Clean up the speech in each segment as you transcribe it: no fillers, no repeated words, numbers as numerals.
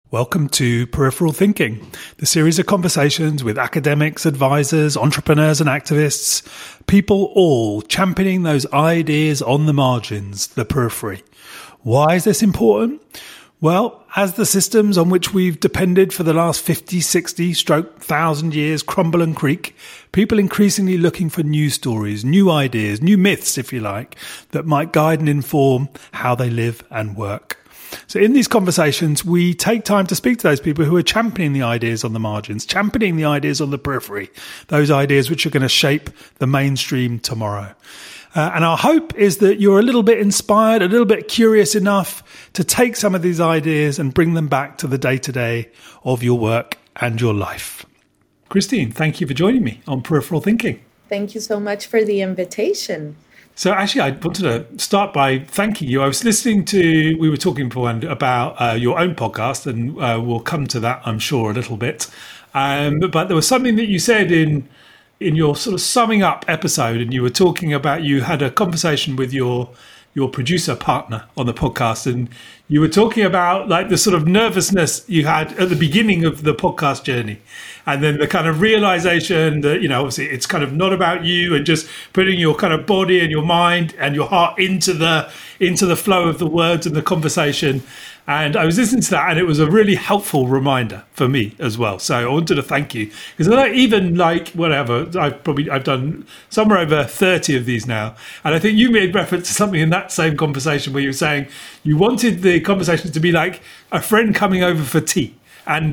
Welcome to Peripheral Thinking, the series of conversations with academics, advisors, entrepreneurs and activists, people all championing those ideas on the margins, the periphery. Why is this important? Well, as the systems on which we've depended for the last 50, 60, stroke 1,000 years crumble and creak, people increasingly looking for new stories, new ideas, new myths, if you like, that might guide and inform how they live and work. So in these conversations, we take time to speak to those people who are championing the ideas on the margins, championing the ideas on the periphery, those ideas which are going to shape the mainstream tomorrow. And our hope is that you're a little bit inspired, a little bit curious enough to take some of these ideas and bring them back to the day-to-day of your work and your life. Christine, thank you for joining me on Peripheral Thinking. Thank you so much for the invitation. So actually, I wanted to start by thanking you. I was listening to, we were talking beforehand about your own podcast, and we'll come to that, I'm sure, a little bit. But there was something that you said in your sort of summing up episode, and you were talking about, you had a conversation with your producer partner on the podcast, and you were talking about like the sort of nervousness you had at the beginning of the podcast journey, and then the kind of realization that, you know, obviously it's kind of not about you and just putting your kind of body and your mind and your heart into the flow of the words and the conversation. And I was listening to that, and it was a really helpful reminder for me as well. So I wanted to thank you, because I even like whatever, I've done somewhere over 30 of these now. And I think you made reference to something in that same conversation where you were saying you wanted the conversation to be like a friend coming over for tea. And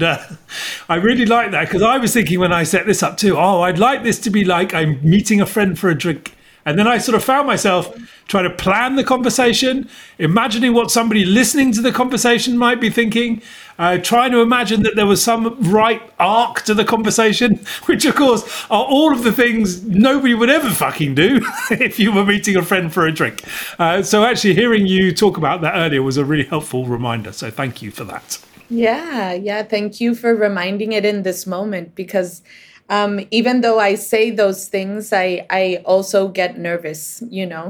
I really like that, because I was thinking when I set this up too, I'd like this to be like I'm meeting a friend for a drink. And then I sort of found myself trying to plan the conversation, imagining what somebody listening to the conversation might be thinking, trying to imagine that there was some right arc to the conversation, which of course are all of the things nobody would ever fucking do if you were meeting a friend for a drink. So actually hearing you talk about that earlier was a really helpful reminder. So thank you for that. Yeah. Thank you for reminding it in this moment, because even though I say those things, I also get nervous, you know,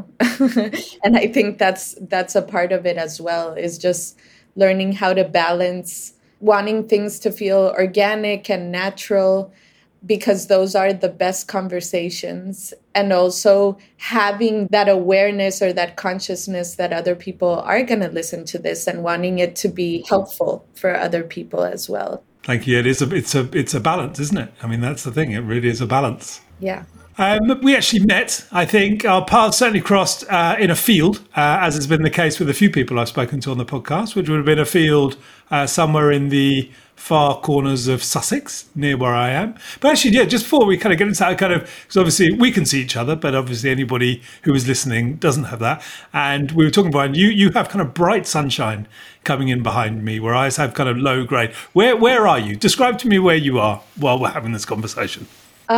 and I think that's a part of it as well, is just learning how to balance wanting things to feel organic and natural, because those are the best conversations, and also having that awareness or that consciousness that other people are going to listen to this and wanting it to be helpful for other people as well. Thank you. It's a balance, isn't it? I mean, that's the thing. It really is a balance. Yeah. We actually met, I think, our paths certainly crossed in a field, as has been the case with a few people I've spoken to on the podcast, which would have been a field somewhere in the far corners of Sussex, near where I am. But actually, yeah, just before we kind of get into that, because obviously we can see each other, but obviously anybody who is listening doesn't have that. And we were talking about, you have kind of bright sunshine coming in behind me, where I have kind of low grade. Where are you? Describe to me where you are while we're having this conversation.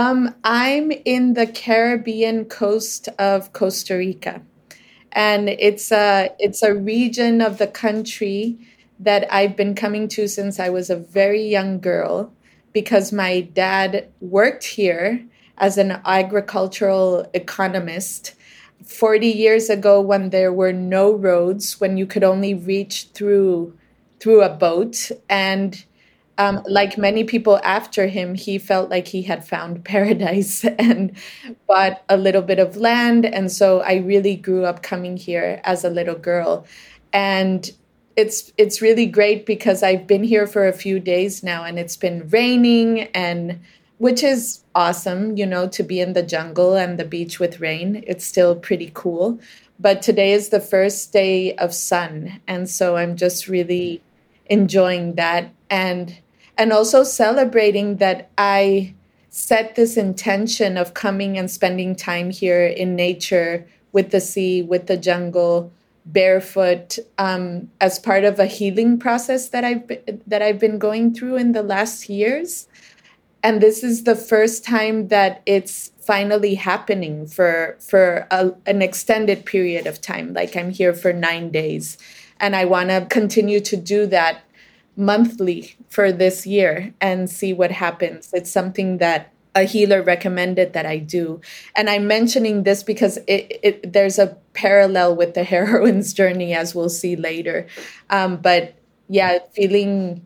I'm in the Caribbean coast of Costa Rica, and it's a region of the country that I've been coming to since I was a very young girl, because my dad worked here as an agricultural economist 40 years ago, when there were no roads, when you could only reach through a boat. And like many people after him, he felt like he had found paradise and bought a little bit of land. And so I really grew up coming here as a little girl. And it's really great, because I've been here for a few days now, and it's been raining, and which is awesome, you know, to be in the jungle and the beach with rain. It's still pretty cool. But today is the first day of sun. And so I'm just really enjoying that. And also celebrating that I set this intention of coming and spending time here in nature, with the sea, with the jungle, barefoot, as part of a healing process that I've been going through in the last years. And this is the first time that it's finally happening for an extended period of time. Like, I'm here for 9 days, and I want to continue to do that monthly for this year and see what happens. It's something that a healer recommended that I do. And I'm mentioning this because there's a parallel with the heroine's journey, as we'll see later. But yeah, feeling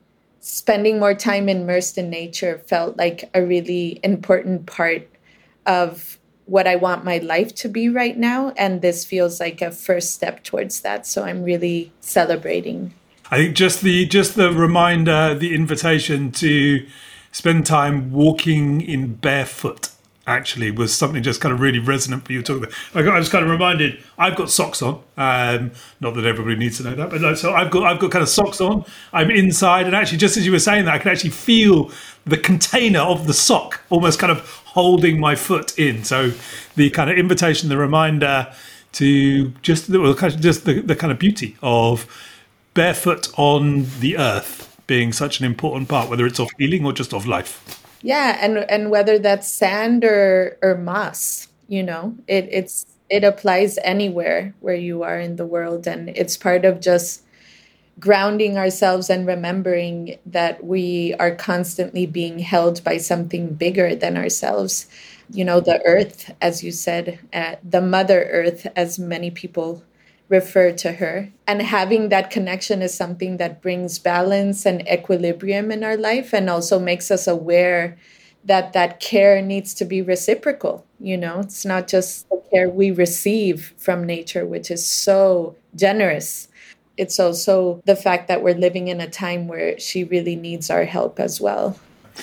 spending more time immersed in nature felt like a really important part of what I want my life to be right now. And this feels like a first step towards that. So I'm really celebrating. I think just the reminder, the invitation to spend time walking in barefoot actually was something just kind of really resonant for you talking about. I was kind of reminded, I've got socks on. Not that everybody needs to know that, but no, so I've got kind of socks on. I'm inside, and actually, just as you were saying that, I can actually feel the container of the sock almost kind of holding my foot in. So the kind of invitation, the reminder to just the kind of beauty of barefoot on the earth being such an important part, whether it's of healing or just of life. Yeah, and whether that's sand or moss, it applies anywhere where you are in the world, and it's part of just grounding ourselves and remembering that we are constantly being held by something bigger than ourselves. The earth, as you said, the Mother Earth, as many people refer to her. And having that connection is something that brings balance and equilibrium in our life, and also makes us aware that care needs to be reciprocal. It's not just the care we receive from nature, which is so generous. It's also the fact that we're living in a time where she really needs our help as well.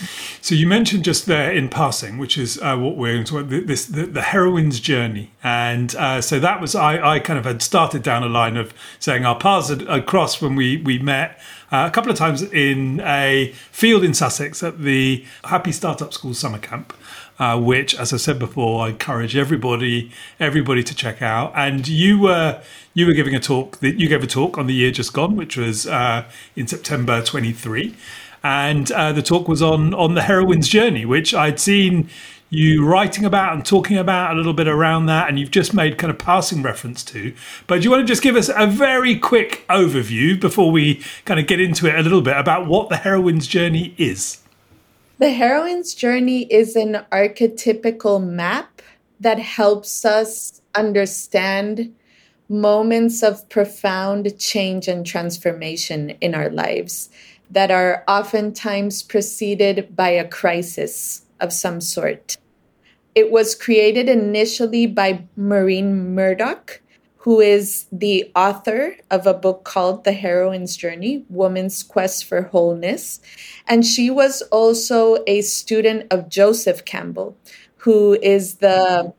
So you mentioned just there in passing, which is what we're going to talk about, the heroine's journey. And so that was, I kind of had started down a line of saying our paths had crossed when we met a couple of times in a field in Sussex at the Happy Startup School summer camp, which, as I said before, I encourage everybody to check out. And you were giving a talk, you gave a talk on the year just gone, which was in September 23. And the talk was on the heroine's journey, which I'd seen you writing about and talking about a little bit around that, and you've just made kind of passing reference to. But do you want to just give us a very quick overview before we kind of get into it a little bit about what the heroine's journey is? The heroine's journey is an archetypical map that helps us understand moments of profound change and transformation in our lives that are oftentimes preceded by a crisis of some sort. It was created initially by Maureen Murdoch, who is the author of a book called The Heroine's Journey, Woman's Quest for Wholeness. And she was also a student of Joseph Campbell, who is the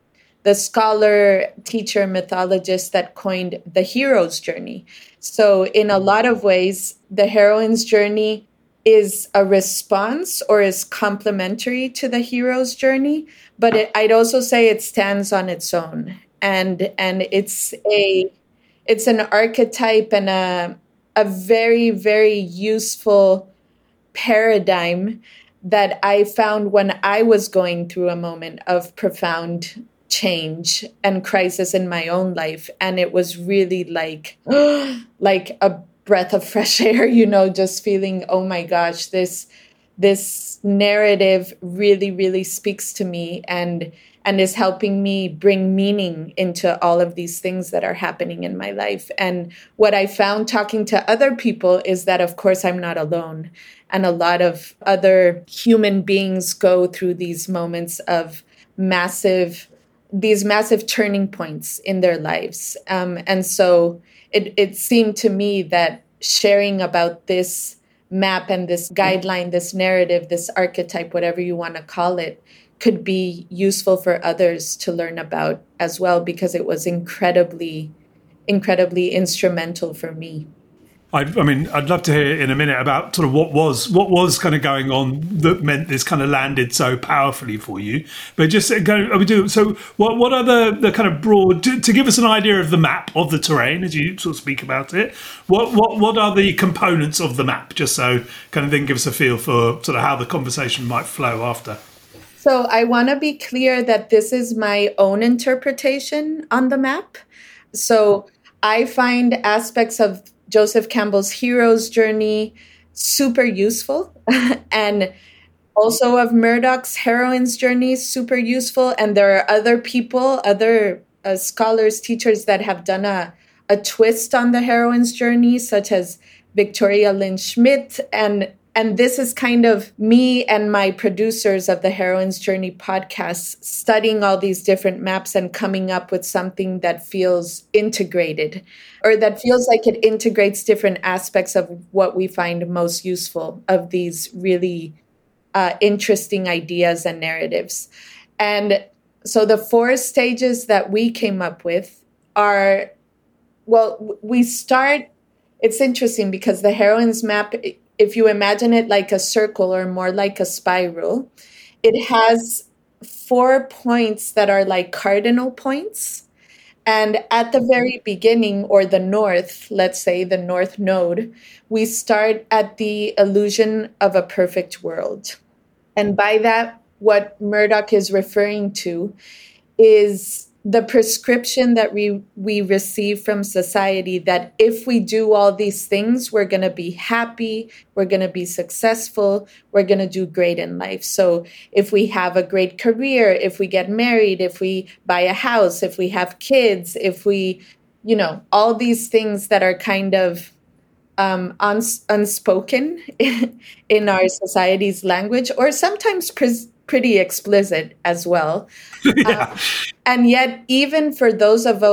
scholar, teacher, mythologist that coined the hero's journey. So in a lot of ways, the heroine's journey is a response or is complementary to the hero's journey, but I'd also say it stands on its own. And it's an archetype and a very, very useful paradigm that I found when I was going through a moment of profound change and crisis in my own life. And it was really like a breath of fresh air, just feeling, oh my gosh, this narrative really, really speaks to me and is helping me bring meaning into all of these things that are happening in my life. And what I found talking to other people is that, of course, I'm not alone. And a lot of other human beings go through these moments of massive turning points in their lives. And so it seemed to me that sharing about this map and this guideline, this narrative, this archetype, whatever you want to call it, could be useful for others to learn about as well, because it was incredibly, incredibly instrumental for me. I'd love to hear in a minute about sort of what was kind of going on that meant this kind of landed so powerfully for you. But just so what are the kind of broad, to give us an idea of the map of the terrain as you sort of speak about it? What are the components of the map? Just so kind of then give us a feel for sort of how the conversation might flow after. So I want to be clear that this is my own interpretation on the map. So I find aspects of Joseph Campbell's hero's journey super useful, and also of Murdoch's heroine's journey super useful. And there are other people, other scholars, teachers that have done a twist on the heroine's journey, such as Victoria Lynn Schmidt. And And this is kind of me and my producers of the Heroine's Journey podcast studying all these different maps and coming up with something that feels integrated, or that feels like it integrates different aspects of what we find most useful of these really interesting ideas and narratives. And so the 4 stages that we came up with are, well, we start, it's interesting because the Heroine's map, if you imagine it like a circle or more like a spiral, it has 4 points that are like cardinal points. And at the very beginning, or the north, let's say the north node, we start at the illusion of a perfect world. And by that, what Murdoch is referring to is the prescription that we receive from society, that if we do all these things, we're going to be happy, we're going to be successful, we're going to do great in life. So if we have a great career, if we get married, if we buy a house, if we have kids, if we, all these things that are kind of unspoken in our society's language, or sometimes pretty explicit as well. Yeah. And yet, even for those of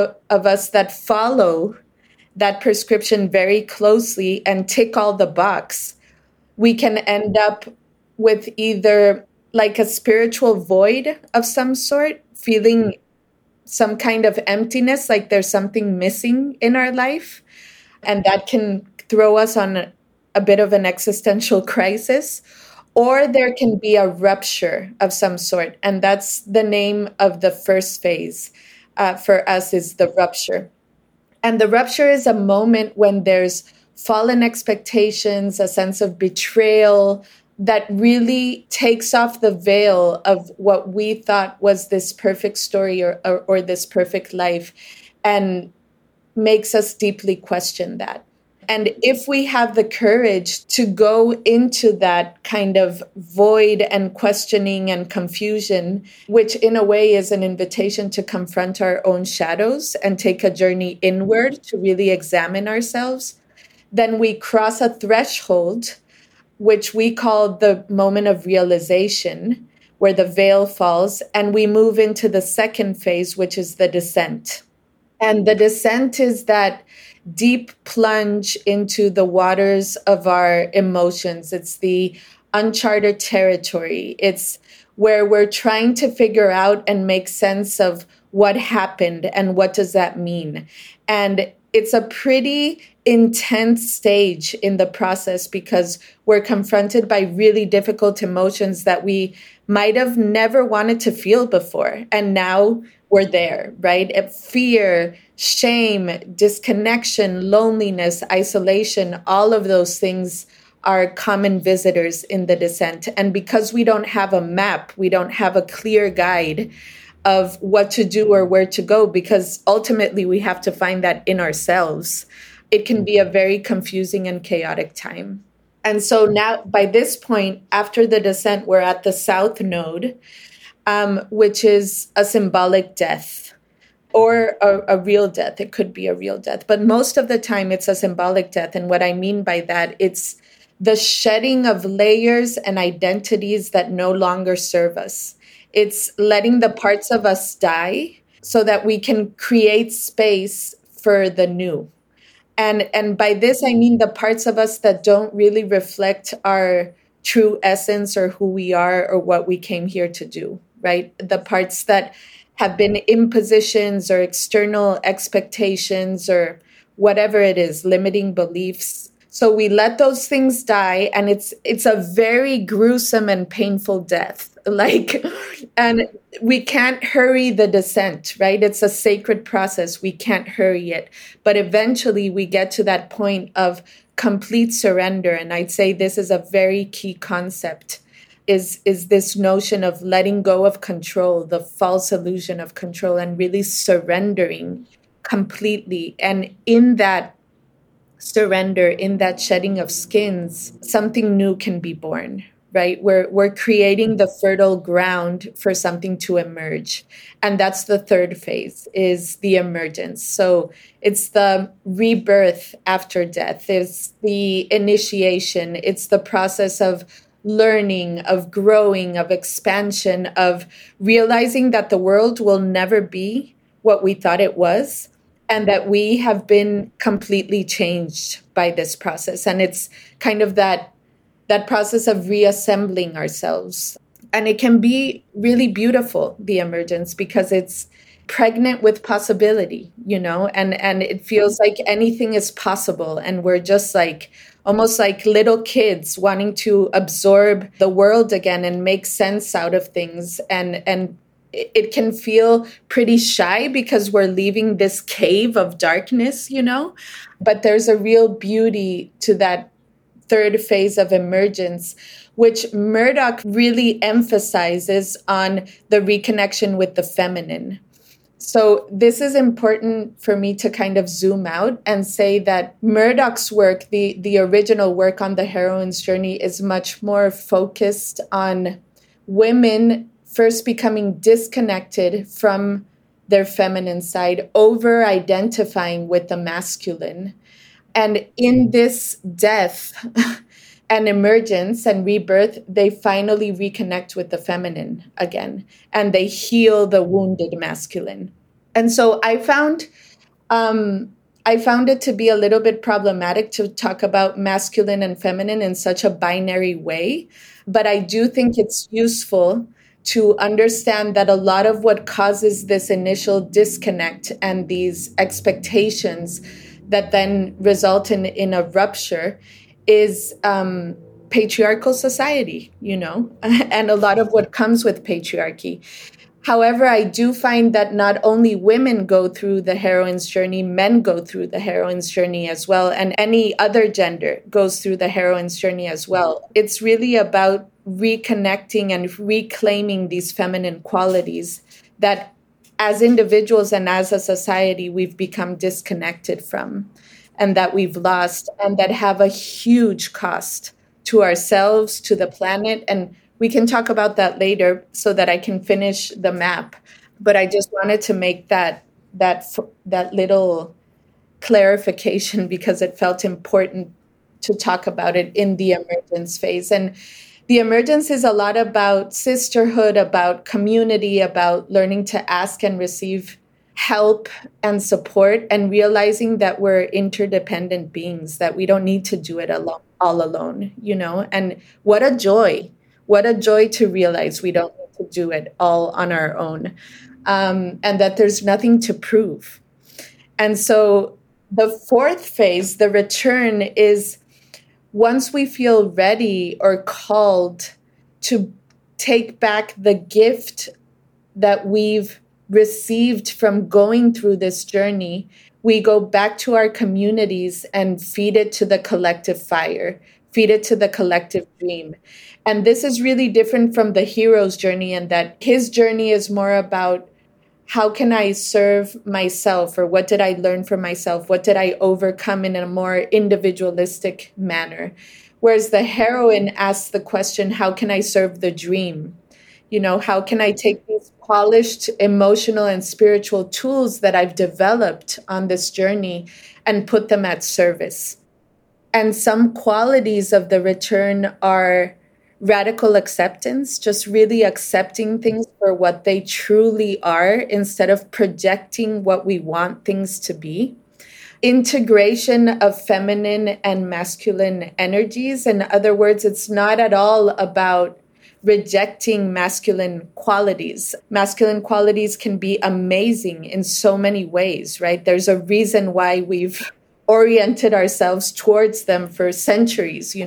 us that follow that prescription very closely and tick all the box, we can end up with either like a spiritual void of some sort, feeling some kind of emptiness, like there's something missing in our life. And that can throw us on a bit of an existential crisis. Or there can be a rupture of some sort. And that's the name of the first phase for us, is the rupture. And the rupture is a moment when there's fallen expectations, a sense of betrayal that really takes off the veil of what we thought was this perfect story or this perfect life, and makes us deeply question that. And if we have the courage to go into that kind of void and questioning and confusion, which in a way is an invitation to confront our own shadows and take a journey inward to really examine ourselves, then we cross a threshold, which we call the moment of realization, where the veil falls, and we move into the second phase, which is the descent. And the descent is that deep plunge into the waters of our emotions. It's the uncharted territory. It's where we're trying to figure out and make sense of what happened and what does that mean. And it's a pretty intense stage in the process because we're confronted by really difficult emotions that we might have never wanted to feel before. And now we're there, right? Fear, shame, disconnection, loneliness, isolation, all of those things are common visitors in the descent. And because we don't have a map, we don't have a clear guide of what to do or where to go, because ultimately we have to find that in ourselves, it can be a very confusing and chaotic time. And so now, by this point, after the descent, we're at the south node, which is a symbolic death or a real death. It could be a real death, but most of the time it's a symbolic death. And what I mean by that, it's the shedding of layers and identities that no longer serve us. It's letting the parts of us die so that we can create space for the new. And by this, I mean the parts of us that don't really reflect our true essence or who we are or what we came here to do, right? The parts that have been impositions or external expectations or whatever it is, limiting beliefs. So we let those things die, and it's a very gruesome and painful death. And we can't hurry the descent, right? It's a sacred process. We can't hurry it. But eventually we get to that point of complete surrender. And I'd say this is a very key concept, is this notion of letting go of control, the false illusion of control, and really surrendering completely. And in that surrender, in that shedding of skins, something new can be born, right? We're creating the fertile ground for something to emerge. And that's the third phase, is the emergence. So it's the rebirth after death. It's the initiation. It's the process of learning, of growing, of expansion, of realizing that the world will never be what we thought it was, and that we have been completely changed by this process. And it's kind of that process of reassembling ourselves. And it can be really beautiful, the emergence, because it's pregnant with possibility, and it feels like anything is possible. And we're just like almost like little kids wanting to absorb the world again and make sense out of things. And it can feel pretty shy because we're leaving this cave of darkness, but there's a real beauty to that third phase of emergence, which Murdoch really emphasizes on the reconnection with the feminine. So this is important for me to kind of zoom out and say that Murdoch's work, the original work on the heroine's journey, is much more focused on women first becoming disconnected from their feminine side, over-identifying with the masculine. And in this death and emergence and rebirth, they finally reconnect with the feminine again, and they heal the wounded masculine. And so I found it to be a little bit problematic to talk about masculine and feminine in such a binary way, but I do think it's useful to understand that a lot of what causes this initial disconnect and these expectations that then result in a rupture is patriarchal society, and a lot of what comes with patriarchy. However, I do find that not only women go through the heroine's journey, men go through the heroine's journey as well, and any other gender goes through the heroine's journey as well. It's really about reconnecting and reclaiming these feminine qualities that as individuals and as a society we've become disconnected from, and that we've lost, and that have a huge cost to ourselves, to the planet. And we can talk about that later so that I can finish the map. But I just wanted to make that little clarification because it felt important to talk about it in the emergence phase. And the emergence is a lot about sisterhood, about community, about learning to ask and receive help and support, and realizing that we're interdependent beings, that we don't need to do it all alone, And what a joy to realize we don't need to do it all on our own, and that there's nothing to prove. And so the fourth phase, the return, is once we feel ready or called to take back the gift that we've received from going through this journey, we go back to our communities and feed it to the collective fire, feed it to the collective dream. And this is really different from the hero's journey, in that his journey is more about how can I serve myself, or what did I learn from myself? What did I overcome in a more individualistic manner? Whereas the heroine asks the question, how can I serve the dream? How can I take these polished emotional and spiritual tools that I've developed on this journey and put them at service? And some qualities of the return are radical acceptance, just really accepting things for what they truly are instead of projecting what we want things to be. Integration of feminine and masculine energies. In other words, it's not at all about rejecting masculine qualities. Masculine qualities can be amazing in so many ways, right? There's a reason why we've oriented ourselves towards them for centuries,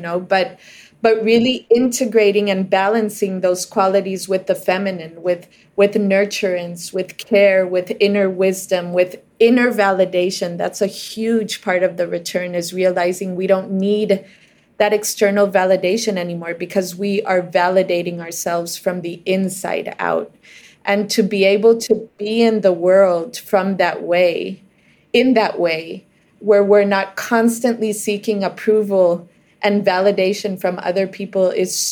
but really integrating and balancing those qualities with the feminine, with nurturance, with care, with inner wisdom, with inner validation. That's a huge part of the return, is realizing we don't need that external validation anymore, because we are validating ourselves from the inside out. And to be able to be in the world from that way, in that way, where we're not constantly seeking approval and validation from other people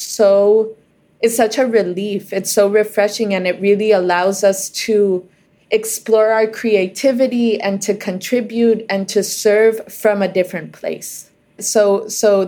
is such a relief. It's so refreshing, and it really allows us to explore our creativity and to contribute and to serve from a different place. So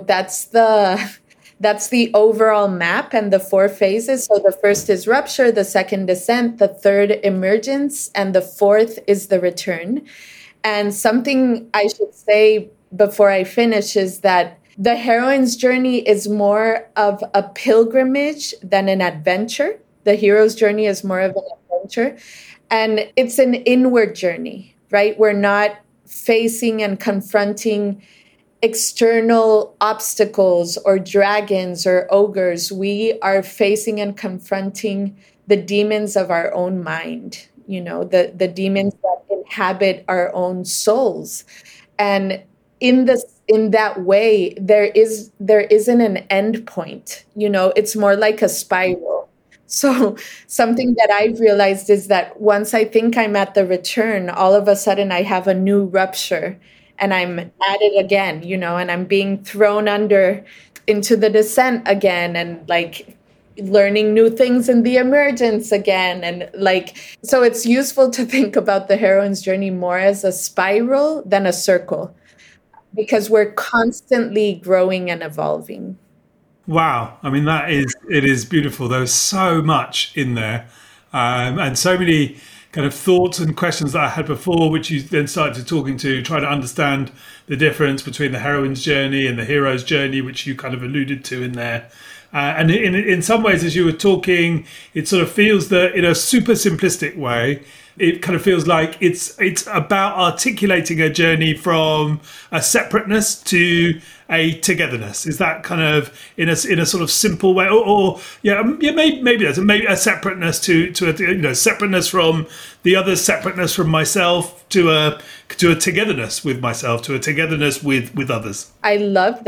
that's the overall map and the 4 phases. So the first is rupture, the second descent, the third emergence, and the fourth is the return. And something I should say before I finish is that the heroine's journey is more of a pilgrimage than an adventure. The hero's journey is more of an adventure. And it's an inward journey, right? We're not facing and confronting external obstacles or dragons or ogres. We are facing and confronting the demons of our own mind, the demons that inhabit our own souls. And in that way, there isn't an end point. It's more like a spiral. So something that I've realized is that once I think I'm at the return, all of a sudden I have a new rupture and I'm at it again, and I'm being thrown into the descent again, and like learning new things in the emergence again. And so it's useful to think about the heroine's journey more as a spiral than a circle, because we're constantly growing and evolving. Wow. I mean, it is beautiful. There's so much in there, and so many kind of thoughts and questions that I had before, which you then started talking to, try to understand the difference between the heroine's journey and the hero's journey, which you kind of alluded to in there. And in some ways, as you were talking, it sort of feels that in a super simplistic way, it kind of feels like it's about articulating a journey from a separateness to a togetherness. Is that kind of in a sort of simple way, or maybe that's maybe a separateness to a separateness from the others, separateness from myself to a togetherness with myself, to a togetherness with others. I love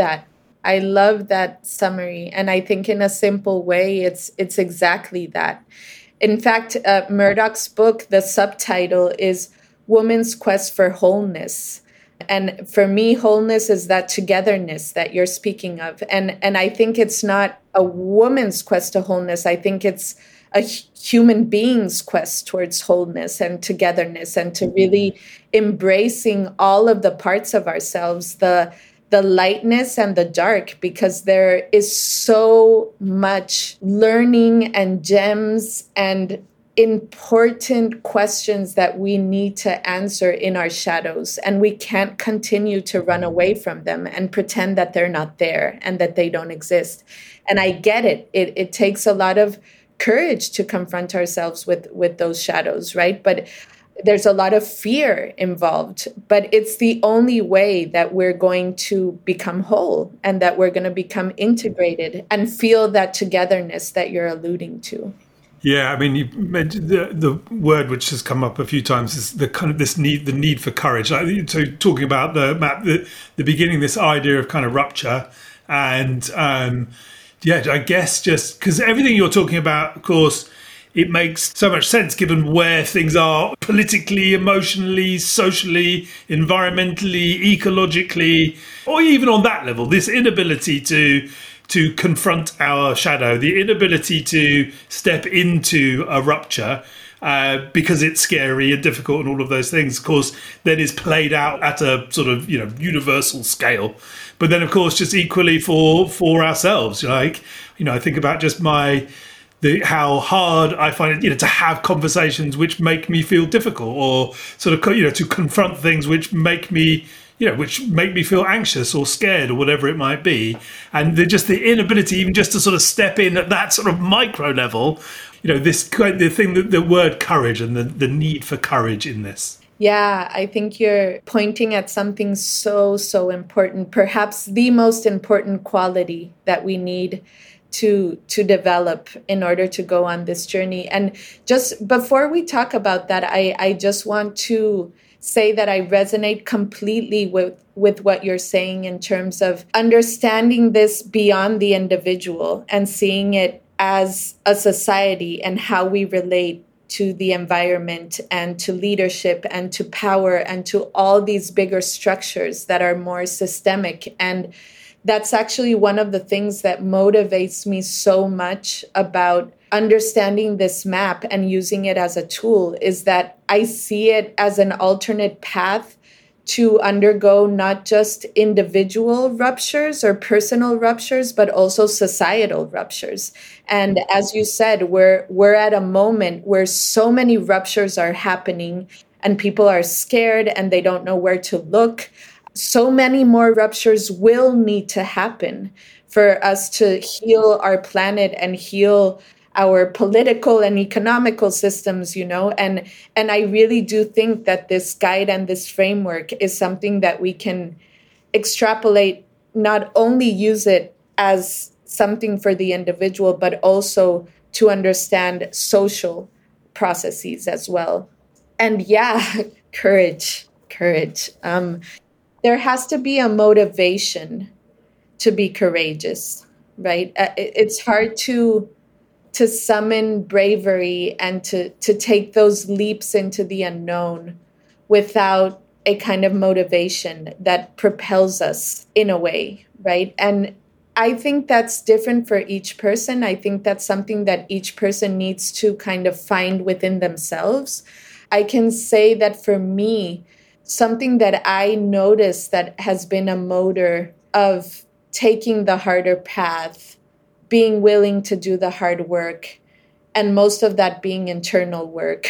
that summary, and I think in a simple way, it's exactly that. In fact, Murdoch's book, the subtitle is Woman's Quest for Wholeness. And for me, wholeness is that togetherness that you're speaking of. And I think it's not a woman's quest to wholeness. I think it's a human being's quest towards wholeness and togetherness, and to really embracing all of the parts of ourselves, the lightness and the dark, because there is so much learning and gems and important questions that we need to answer in our shadows. And we can't continue to run away from them and pretend that they're not there and that they don't exist. And I get it. It takes a lot of courage to confront ourselves with those shadows, right? But there's a lot of fear involved, but it's the only way that we're going to become whole and that we're going to become integrated and feel that togetherness that you're alluding to. Yeah, I mean, you mentioned the word which has come up a few times is the kind of the need for courage. So talking about the beginning, this idea of kind of rupture, and I guess just because everything you're talking about, of course, it makes so much sense given where things are politically, emotionally, socially, environmentally, ecologically, or even on that level, this inability to confront our shadow, the inability to step into a rupture because it's scary and difficult and all of those things, of course, then is played out at a sort of, universal scale. But then, of course, just equally for ourselves, I think about just how hard I find it, to have conversations which make me feel difficult, or sort of, to confront things which make me, which make me feel anxious or scared or whatever it might be. And the inability even just to sort of step in at that sort of micro level, the word courage and the need for courage in this. Yeah, I think you're pointing at something so, so important, perhaps the most important quality that we need to develop in order to go on this journey. And just before we talk about that, I just want to say that I resonate completely with what you're saying in terms of understanding this beyond the individual and seeing it as a society and how we relate to the environment and to leadership and to power and to all these bigger structures that are more systemic. And that's actually one of the things that motivates me so much about understanding this map and using it as a tool, is that I see it as an alternate path to undergo not just individual ruptures or personal ruptures, but also societal ruptures. And as you said, we're at a moment where so many ruptures are happening and people are scared and they don't know where to look. So many more ruptures will need to happen for us to heal our planet and heal our political and economical systems, and I really do think that this guide and this framework is something that we can extrapolate, not only use it as something for the individual, but also to understand social processes as well. And yeah, courage. There has to be a motivation to be courageous, right? It's hard to summon bravery and to take those leaps into the unknown without a kind of motivation that propels us in a way, right? And I think that's different for each person. I think that's something that each person needs to kind of find within themselves. I can say that for me, something that I noticed that has been a motor of taking the harder path, being willing to do the hard work, and most of that being internal work,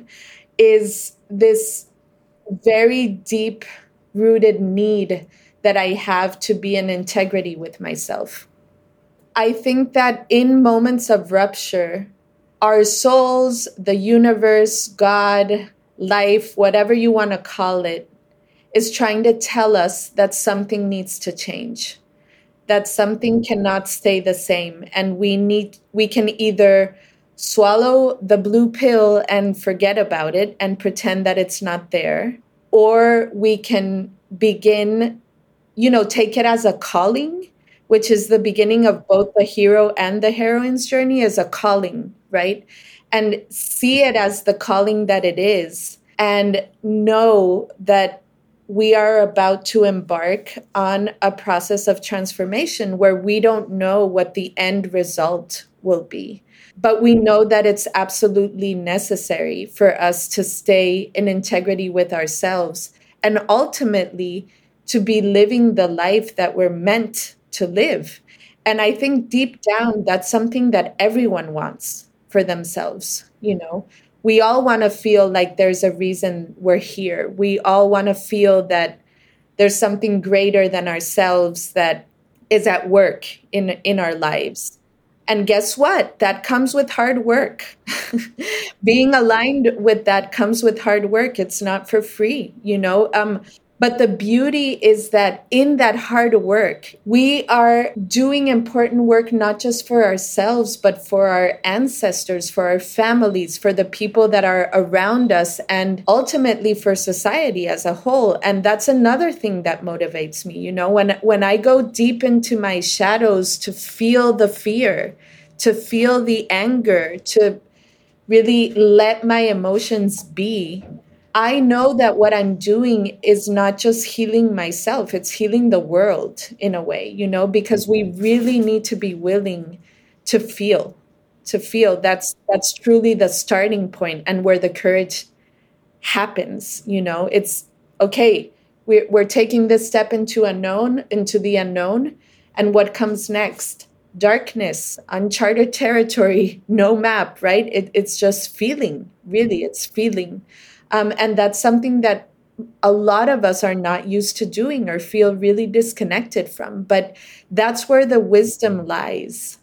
is this very deep rooted need that I have to be in integrity with myself. I think that in moments of rupture, our souls, the universe, God, life, whatever you want to call it, is trying to tell us that something needs to change, that something cannot stay the same. And we can either swallow the blue pill and forget about it and pretend that it's not there, or we can begin, take it as a calling, which is the beginning of both the hero and the heroine's journey, as a calling, right? And see it as the calling that it is, and know that we are about to embark on a process of transformation where we don't know what the end result will be. But we know that it's absolutely necessary for us to stay in integrity with ourselves and ultimately to be living the life that we're meant to live. And I think deep down, that's something that everyone wants for themselves. We all want to feel like there's a reason we're here. We all want to feel that there's something greater than ourselves that is at work in our lives. And guess what? That comes with hard work. Being aligned with that comes with hard work. It's not for free, But the beauty is that in that hard work, we are doing important work, not just for ourselves, but for our ancestors, for our families, for the people that are around us, and ultimately for society as a whole. And that's another thing that motivates me. When I go deep into my shadows to feel the fear, to feel the anger, to really let my emotions be, I know that what I'm doing is not just healing myself, it's healing the world in a way, because we really need to be willing to feel. That's truly the starting point and where the courage happens. It's okay. We're taking this step into the unknown. And what comes next? Darkness, uncharted territory, no map, right? It's just feeling, really, it's feeling. And that's something that a lot of us are not used to doing or feel really disconnected from. But that's where the wisdom lies.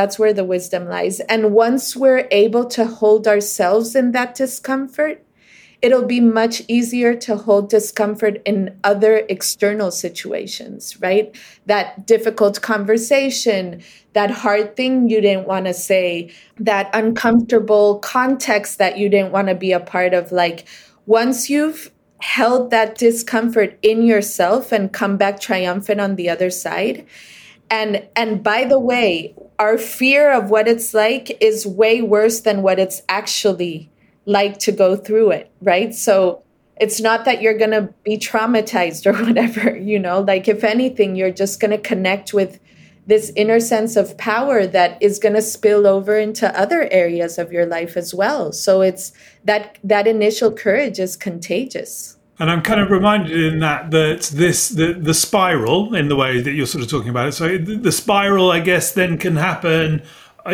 And once we're able to hold ourselves in that discomfort, it'll be much easier to hold discomfort in other external situations, right? That difficult conversation, that hard thing you didn't want to say, that uncomfortable context that you didn't want to be a part of. Like, once you've held that discomfort in yourself and come back triumphant on the other side. And by the way, our fear of what it's like is way worse than what it's actually like to go through it, right? So it's not that you're going to be traumatized or whatever, like if anything, you're just going to connect with this inner sense of power that is going to spill over into other areas of your life as well. So it's that initial courage is contagious. And I'm kind of reminded in that the spiral, in the way that you're sort of talking about it. So the spiral, I guess, then can happen,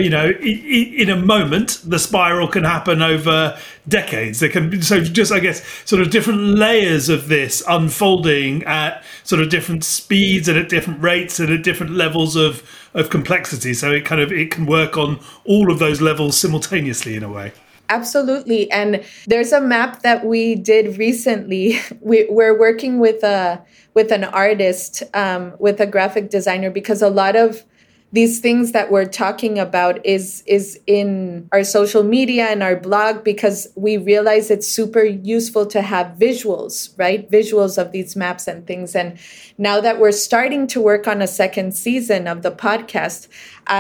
in a moment. The spiral can happen over decades. There can be, so just, I guess, sort of different layers of this unfolding at sort of different speeds and at different rates and at different levels of complexity. So it can work on all of those levels simultaneously in a way. Absolutely. And there's a map that we did recently. We're working with an artist, with a graphic designer, because a lot of these things that we're talking about is in our social media and our blog, because we realize it's super useful to have visuals, right? Visuals of these maps and things. And now that we're starting to work on a second season of the podcast,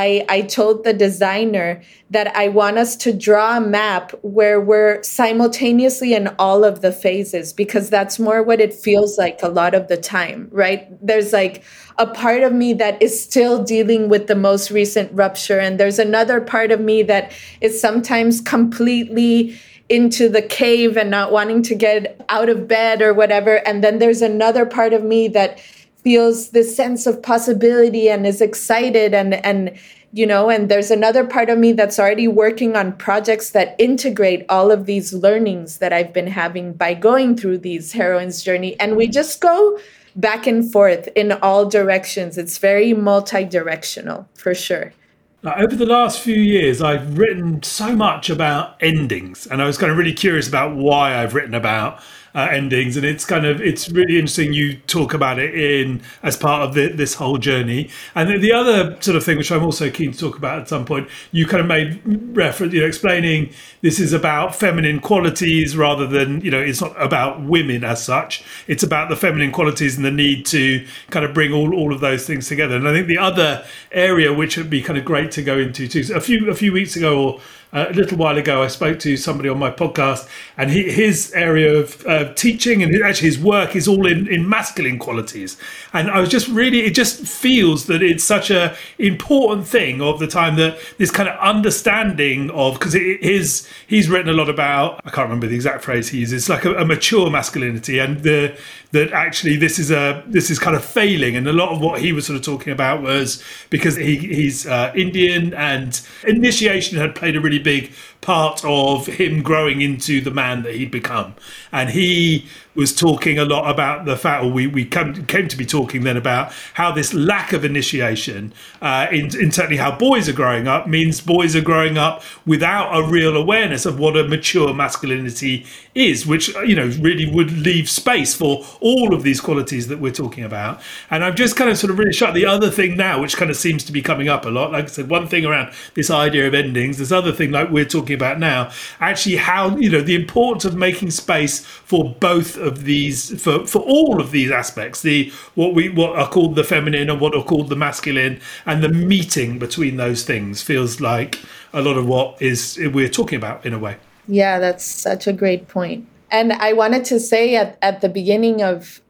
I told the designer that I want us to draw a map where we're simultaneously in all of the phases, because that's more what it feels like a lot of the time, right? There's like a part of me that is still dealing with the most recent rupture. And there's another part of me that is sometimes completely into the cave and not wanting to get out of bed or whatever. And then there's another part of me that feels this sense of possibility and is excited. And there's another part of me that's already working on projects that integrate all of these learnings that I've been having by going through these heroines' journey. And we just go back and forth in all directions. It's very multi-directional, for sure. Over the last few years, I've written so much about endings, and I was kind of really curious about why I've written about endings, and it's really interesting you talk about it as part of this whole journey. And the other sort of thing, which I'm also keen to talk about at some point, you kind of made reference, explaining this is about feminine qualities rather than, it's not about women as such. It's about the feminine qualities and the need to kind of bring all of those things together. And I think the other area which would be kind of great to go into too, a few weeks ago, or a little while ago, I spoke to somebody on my podcast, and his area of teaching and actually his work is all in masculine qualities. And I was just really, it just feels that it's such a important thing of the time, that this kind of understanding of, because he's written a lot about, I can't remember the exact phrase he uses, like a mature masculinity, and that actually this is kind of failing. And a lot of what he was sort of talking about was because he's Indian, and initiation had played a really big part of him growing into the man that he'd become. And he was talking a lot about the fact, or we came to be talking then about how this lack of initiation in certainly how boys are growing up means boys are growing up without a real awareness of what a mature masculinity is, which really would leave space for all of these qualities that we're talking about. And I'm just kind of sort of really shocked. The other thing now, which kind of seems to be coming up a lot, like I said, one thing around this idea of endings, this other thing like we're talking about now, actually how the importance of making space for both of these, for all of these aspects, what are called the feminine and what are called the masculine, and the meeting between those things feels like a lot of what we're talking about in a way. Yeah, that's such a great point. And I wanted to say at the beginning of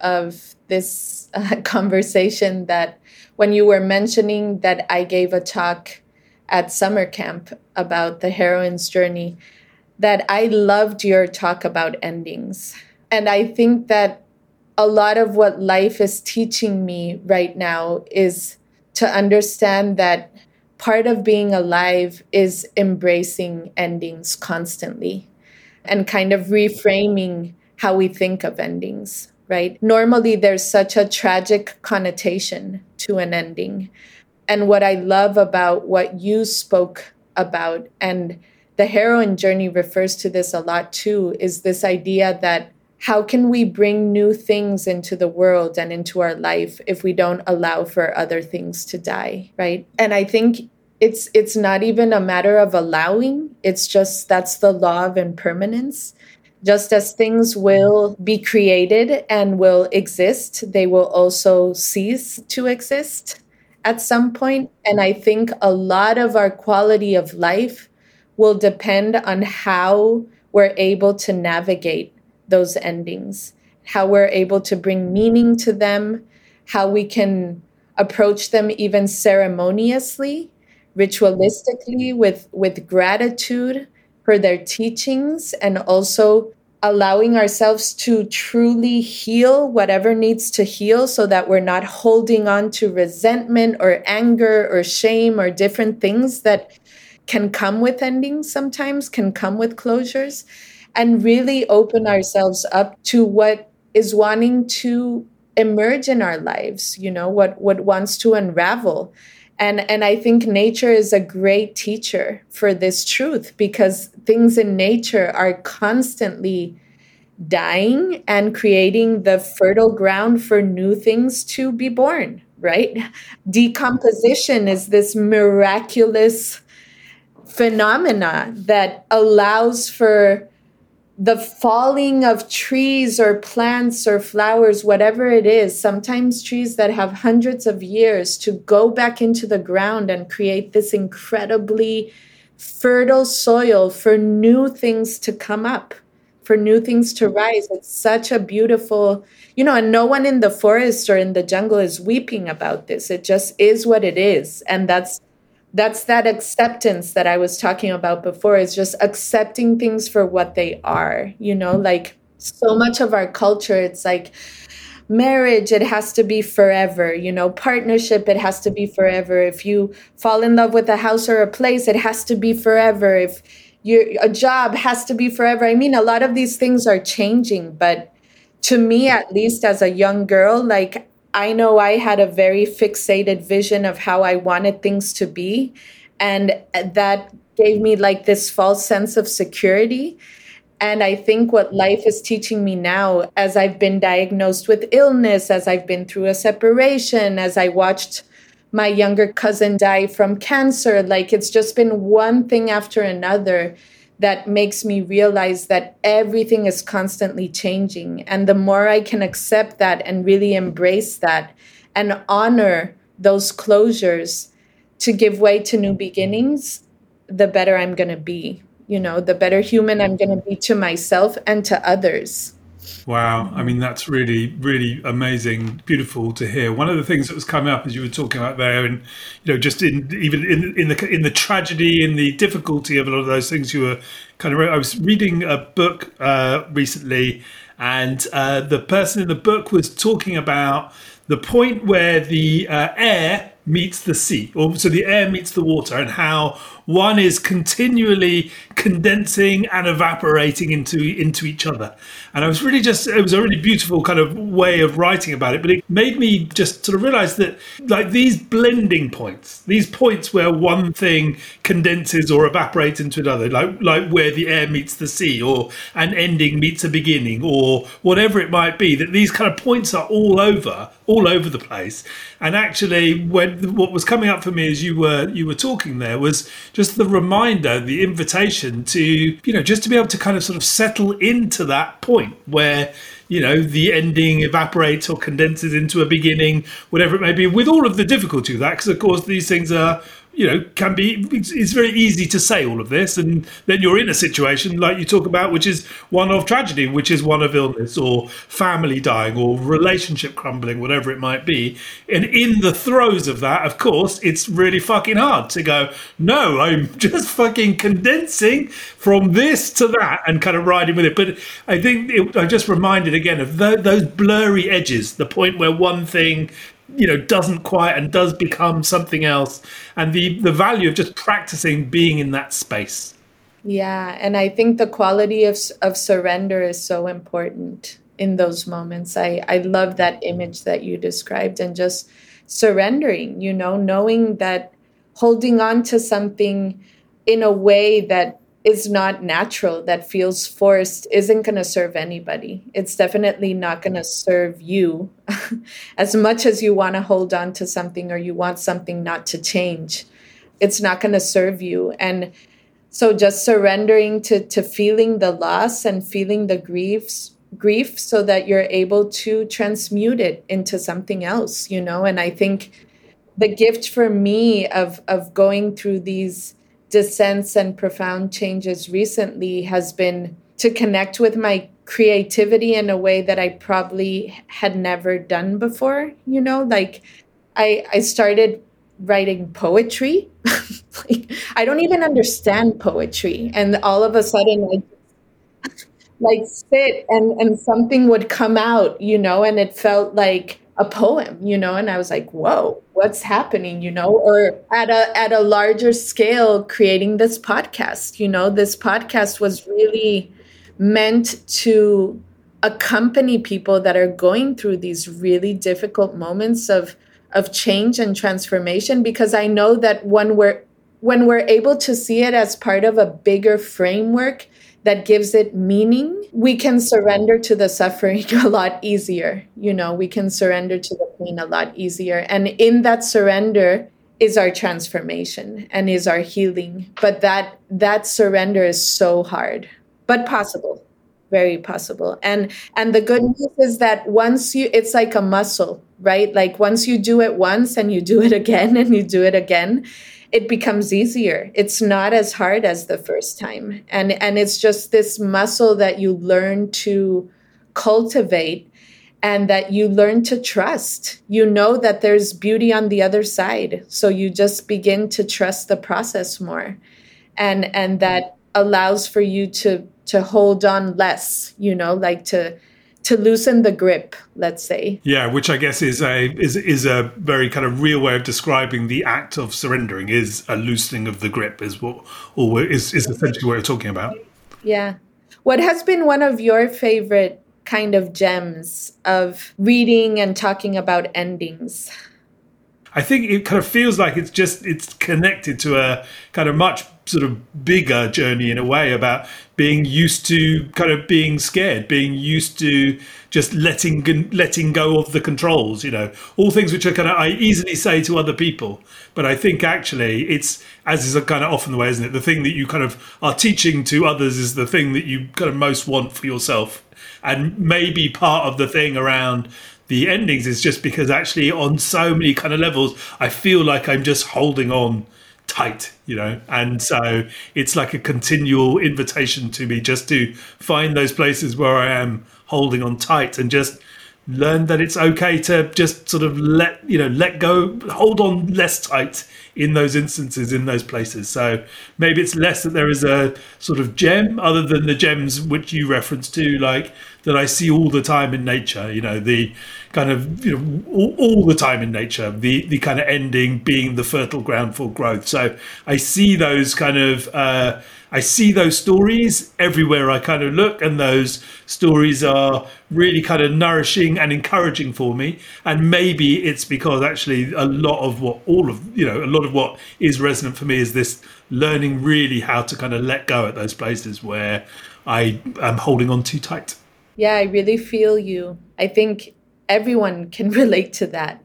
this conversation that when you were mentioning that I gave a talk at summer camp about the heroine's journey, that I loved your talk about endings. And I think that a lot of what life is teaching me right now is to understand that part of being alive is embracing endings constantly and kind of reframing how we think of endings, right? Normally, there's such a tragic connotation to an ending. And what I love about what you spoke about, and the heroine journey refers to this a lot too, is this idea that how can we bring new things into the world and into our life if we don't allow for other things to die, right? And I think it's not even a matter of allowing. It's just that's the law of impermanence. Just as things will be created and will exist, they will also cease to exist at some point. And I think a lot of our quality of life will depend on how we're able to navigate those endings, how we're able to bring meaning to them, how we can approach them even ceremoniously, ritualistically, with gratitude for their teachings, and also allowing ourselves to truly heal whatever needs to heal so that we're not holding on to resentment or anger or shame or different things that can come with endings sometimes, can come with closures, and really open ourselves up to what is wanting to emerge in our lives, what wants to unravel. And I think nature is a great teacher for this truth, because things in nature are constantly dying and creating the fertile ground for new things to be born, right? Decomposition is this miraculous phenomena that allows for the falling of trees or plants or flowers, whatever it is, sometimes trees that have hundreds of years, to go back into the ground and create this incredibly fertile soil for new things to come up, for new things to rise. It's such a beautiful, and no one in the forest or in the jungle is weeping about this. It just is what it is. And that's that acceptance that I was talking about before, is just accepting things for what they are, like so much of our culture, it's like marriage, it has to be forever, partnership, it has to be forever. If you fall in love with a house or a place, it has to be forever. If a job has to be forever. I mean, a lot of these things are changing, but to me, at least as a young girl, like, I know I had a very fixated vision of how I wanted things to be. And that gave me like this false sense of security. And I think what life is teaching me now, as I've been diagnosed with illness, as I've been through a separation, as I watched my younger cousin die from cancer, like, it's just been one thing after another that makes me realize that everything is constantly changing. And the more I can accept that and really embrace that and honor those closures to give way to new beginnings, the better I'm going to be, the better human I'm going to be to myself and to others. Wow. I mean, that's really, really amazing, beautiful to hear. One of the things that was coming up as you were talking about there, and just in the tragedy and the difficulty of a lot of those things you were kind of. I was reading a book recently, and the person in the book was talking about the point where the air meets the sea, or so the air meets the water, and how one is continually condensing and evaporating into each other. And I was really it was a really beautiful kind of way of writing about it, but it made me just sort of realize that, like, these blending points, these points where one thing condenses or evaporates into another, like where the air meets the sea, or an ending meets a beginning, or whatever it might be, that these kind of points are all over the place. And actually, what was coming up for me as you were talking there was just the reminder, the invitation to, just to be able to kind of sort of settle into that point where, the ending evaporates or condenses into a beginning, whatever it may be, with all of the difficulty of that, because of course these things are, it's very easy to say all of this, and then you're in a situation like you talk about, which is one of tragedy, which is one of illness or family dying or relationship crumbling, whatever it might be. And in the throes of that, of course, it's really fucking hard to go, no, I'm just fucking condensing from this to that and kind of riding with it. But I think I just reminded again of those blurry edges, the point where one thing doesn't quite and does become something else, and the value of just practicing being in that space. Yeah, and I think the quality of surrender is so important in those moments. I love that image that you described, and just surrendering, knowing that holding on to something in a way that is not natural, that feels forced, isn't going to serve anybody. It's definitely not going to serve you as much as you want to hold on to something, or you want something not to change. It's not going to serve you. And so just surrendering to feeling the loss and feeling the grief so that you're able to transmute it into something else, And I think the gift for me of going through these descents and profound changes recently has been to connect with my creativity in a way that I probably had never done before. Like I started writing poetry. Like, I don't even understand poetry. And all of a sudden, like sit and something would come out, and it felt like a poem, and I was like, whoa, what's happening, or at a larger scale, creating this podcast. This podcast was really meant to accompany people that are going through these really difficult moments of change and transformation, because I know that when we're able to see it as part of a bigger framework that gives it meaning, we can surrender to the suffering a lot easier. We can surrender to the pain a lot easier. And in that surrender is our transformation and is our healing. But that surrender is so hard, but possible, very possible. And the good news is that it's like a muscle, right? Like once you do it once and you do it again and you do it again, it becomes easier. It's not as hard as the first time. And it's just this muscle that you learn to cultivate and that you learn to trust. You know that there's beauty on the other side. So you just begin to trust the process more. And that allows for you to hold on less, like to loosen the grip, let's say. Yeah, which I guess is a very kind of real way of describing the act of surrendering, is a loosening of the grip, is essentially what you're talking about. Yeah. What has been one of your favorite kind of gems of reading and talking about endings? I think it kind of feels like it's connected to a kind of much sort of bigger journey in a way, about being used to kind of being scared, being used to just letting go of the controls, all things which are kind of, I easily say to other people, but I think actually it's, as is kind of often the way, isn't it? The thing that you kind of are teaching to others is the thing that you kind of most want for yourself. And maybe part of the thing around the endings is just because actually on so many kind of levels, I feel like I'm just holding on tight, and so it's like a continual invitation to me just to find those places where I am holding on tight and just learn that it's okay to just sort of let go, hold on less tight in those instances, in those places. So maybe it's less that there is a sort of gem, other than the gems which you reference to, like that I see all the time in nature, the kind of, all the time in nature, the kind of ending being the fertile ground for growth. So I see those kind of, I see those stories everywhere I kind of look, and those stories are really kind of nourishing and encouraging for me. And maybe it's because actually a lot of what is resonant for me is this learning really how to kind of let go at those places where I am holding on too tight. Yeah, I really feel you. I think everyone can relate to that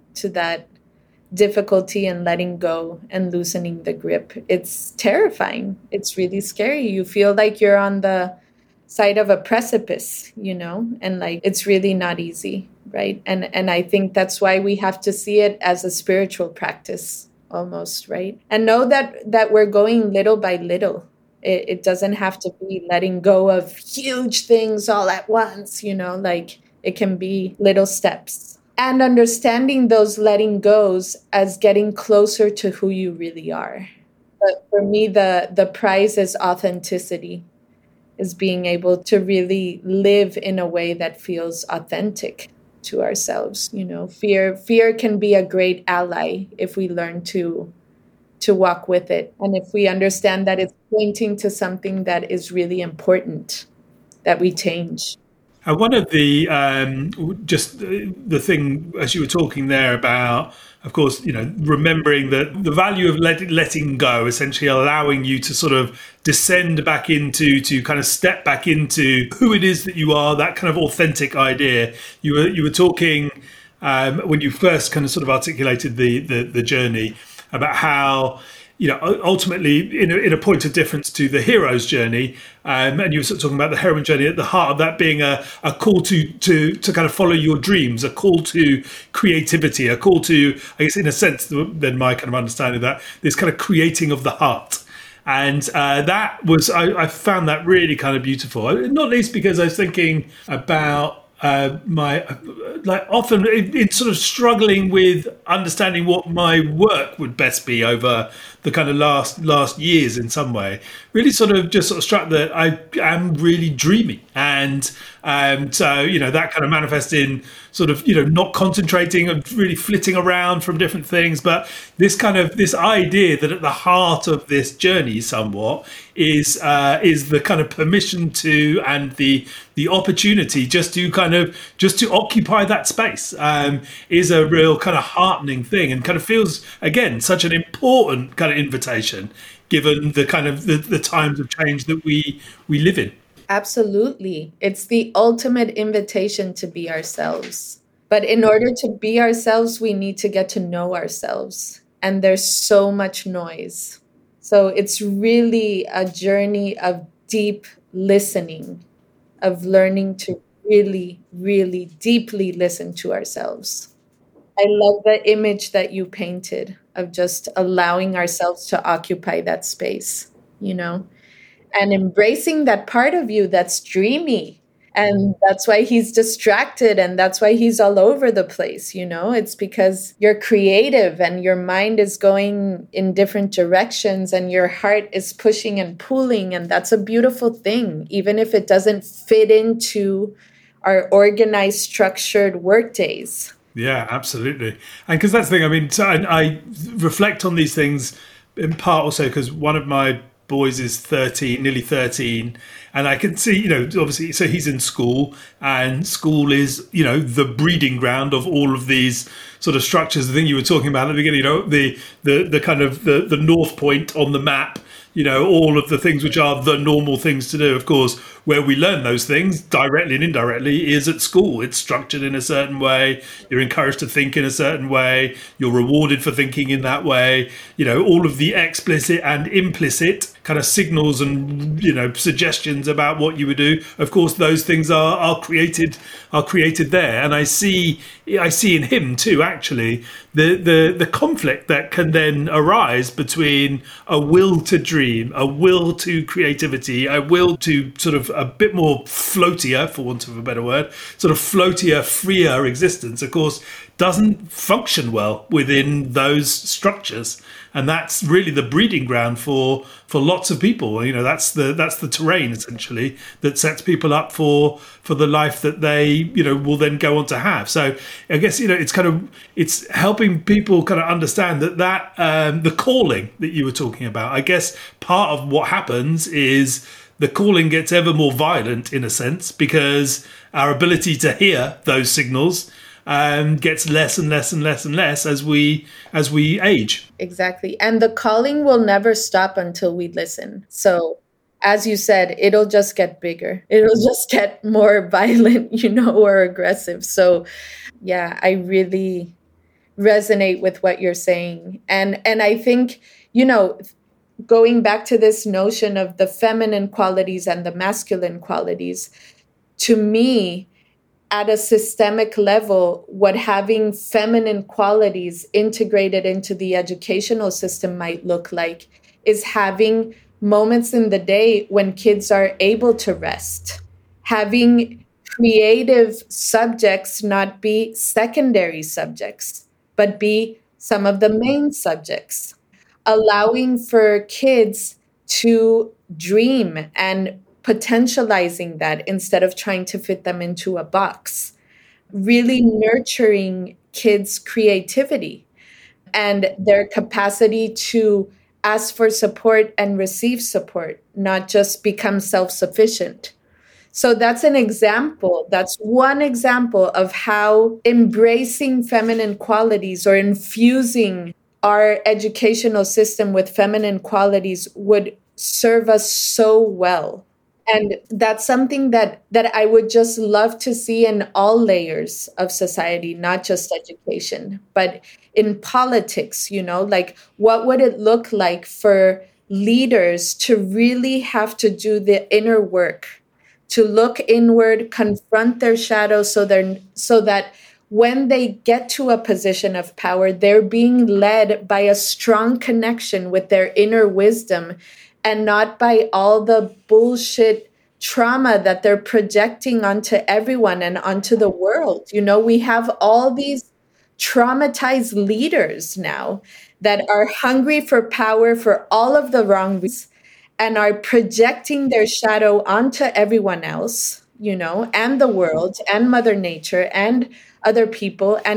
difficulty in letting go and loosening the grip. It's terrifying. It's really scary. You feel like you're on the side of a precipice, and like it's really not easy, right? And I think that's why we have to see it as a spiritual practice almost, right? And know that we're going little by little. It doesn't have to be letting go of huge things all at once, like it can be little steps. And understanding those letting goes as getting closer to who you really are. But for me, the prize is authenticity, is being able to really live in a way that feels authentic to ourselves. Fear can be a great ally if we learn to walk with it. And if we understand that it's pointing to something that is really important, that we change. One of the just the thing, as you were talking there about, of course, remembering that the value of letting go, essentially allowing you to sort of descend back into, to kind of step back into who it is that you are, that kind of authentic idea. You were talking when you first kind of sort of articulated the journey about how, ultimately in a point of difference to the hero's journey, and you were sort of talking about the heroine journey, at the heart of that being a call to kind of follow your dreams, a call to creativity, a call to, I guess in a sense, then my kind of understanding of that, this kind of creating of the heart. And I found that really kind of beautiful, not least because I was thinking about my like often in sort of struggling with understanding what my work would best be over the kind of last years in some way. Really sort of struck that I am really dreamy, and so that kind of manifests in sort of not concentrating and really flitting around from different things, but this idea that at the heart of this journey somewhat is the kind of permission to and the opportunity just to occupy that space is a real kind of heartening thing, and kind of feels again such an important kind of invitation given the kind of the times of change that we live in. Absolutely. It's the ultimate invitation to be ourselves. But in order to be ourselves, we need to get to know ourselves. And there's so much noise. So it's really a journey of deep listening, of learning to really, really deeply listen to ourselves. I love the image that you painted of just allowing ourselves to occupy that space, and embracing that part of you that's dreamy. And that's why he's distracted, and that's why he's all over the place. It's because you're creative and your mind is going in different directions and your heart is pushing and pulling. And that's a beautiful thing, even if it doesn't fit into our organized, structured work days. Yeah, absolutely. And because that's the thing, I mean, so I reflect on these things in part also because one of my boys is 13, nearly 13. And I can see, obviously, so he's in school, and school is, the breeding ground of all of these sort of structures. The thing you were talking about at the beginning, the kind of the North Point on the map, all of the things which are the normal things to do. Of course, where we learn those things directly and indirectly is at school. It's structured in a certain way. You're encouraged to think in a certain way. You're rewarded for thinking in that way. All of the explicit and implicit kind of signals and suggestions about what you would do. Of course, those things are created there, and I see in him too actually the conflict that can then arise between a will to dream, a will to creativity, a will to sort of a bit more floatier, for want of a better word, sort of floatier, freer existence. Of course, doesn't function well within those structures, and that's really the breeding ground for lots of people. That's the terrain essentially that sets people up for the life that they will then go on to have. So I guess it's helping people kind of understand that the calling that you were talking about. I guess part of what happens is the calling gets ever more violent in a sense because our ability to hear those signals gets less and less and less and less as we age. Exactly. And the calling will never stop until we listen. So as you said, it'll just get bigger. It'll just get more violent, or aggressive. So yeah, I really resonate with what you're saying. And I think, going back to this notion of the feminine qualities and the masculine qualities, to me, at a systemic level, what having feminine qualities integrated into the educational system might look like is having moments in the day when kids are able to rest, having creative subjects not be secondary subjects, but be some of the main subjects, allowing for kids to dream and potentializing that instead of trying to fit them into a box, really nurturing kids' creativity and their capacity to ask for support and receive support, not just become self-sufficient. So that's an example. That's one example of how embracing feminine qualities or infusing our educational system with feminine qualities would serve us so well. And that's something that I would just love to see in all layers of society, not just education, but in politics, like what would it look like for leaders to really have to do the inner work, to look inward, confront their shadows so that when they get to a position of power, they're being led by a strong connection with their inner wisdom and not by all the bullshit trauma that they're projecting onto everyone and onto the world. You know, we have all these traumatized leaders now that are hungry for power for all of the wrong reasons and are projecting their shadow onto everyone else, you know, and the world and Mother Nature and other people. And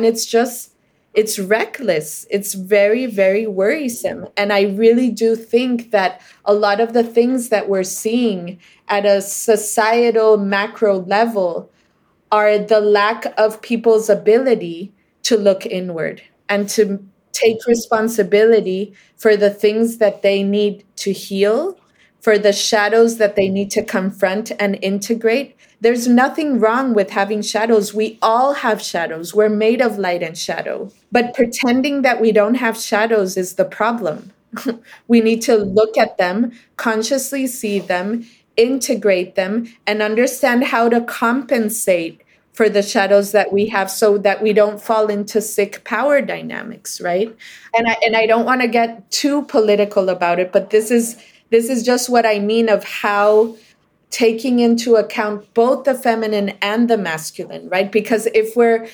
it's reckless. It's very, very worrisome. And I really do think that a lot of the things that we're seeing at a societal macro level are the lack of people's ability to look inward and to take responsibility for the things that they need to heal, for the shadows that they need to confront and integrate. There's nothing wrong with having shadows. We all have shadows. We're made of light and shadow. But pretending that we don't have shadows is the problem. We need to look at them, consciously see them, integrate them, and understand how to compensate for the shadows that we have so that we don't fall into sick power dynamics, right? And I don't want to get too political about it, but this is just what I mean of how taking into account both the feminine and the masculine, right? Because if we're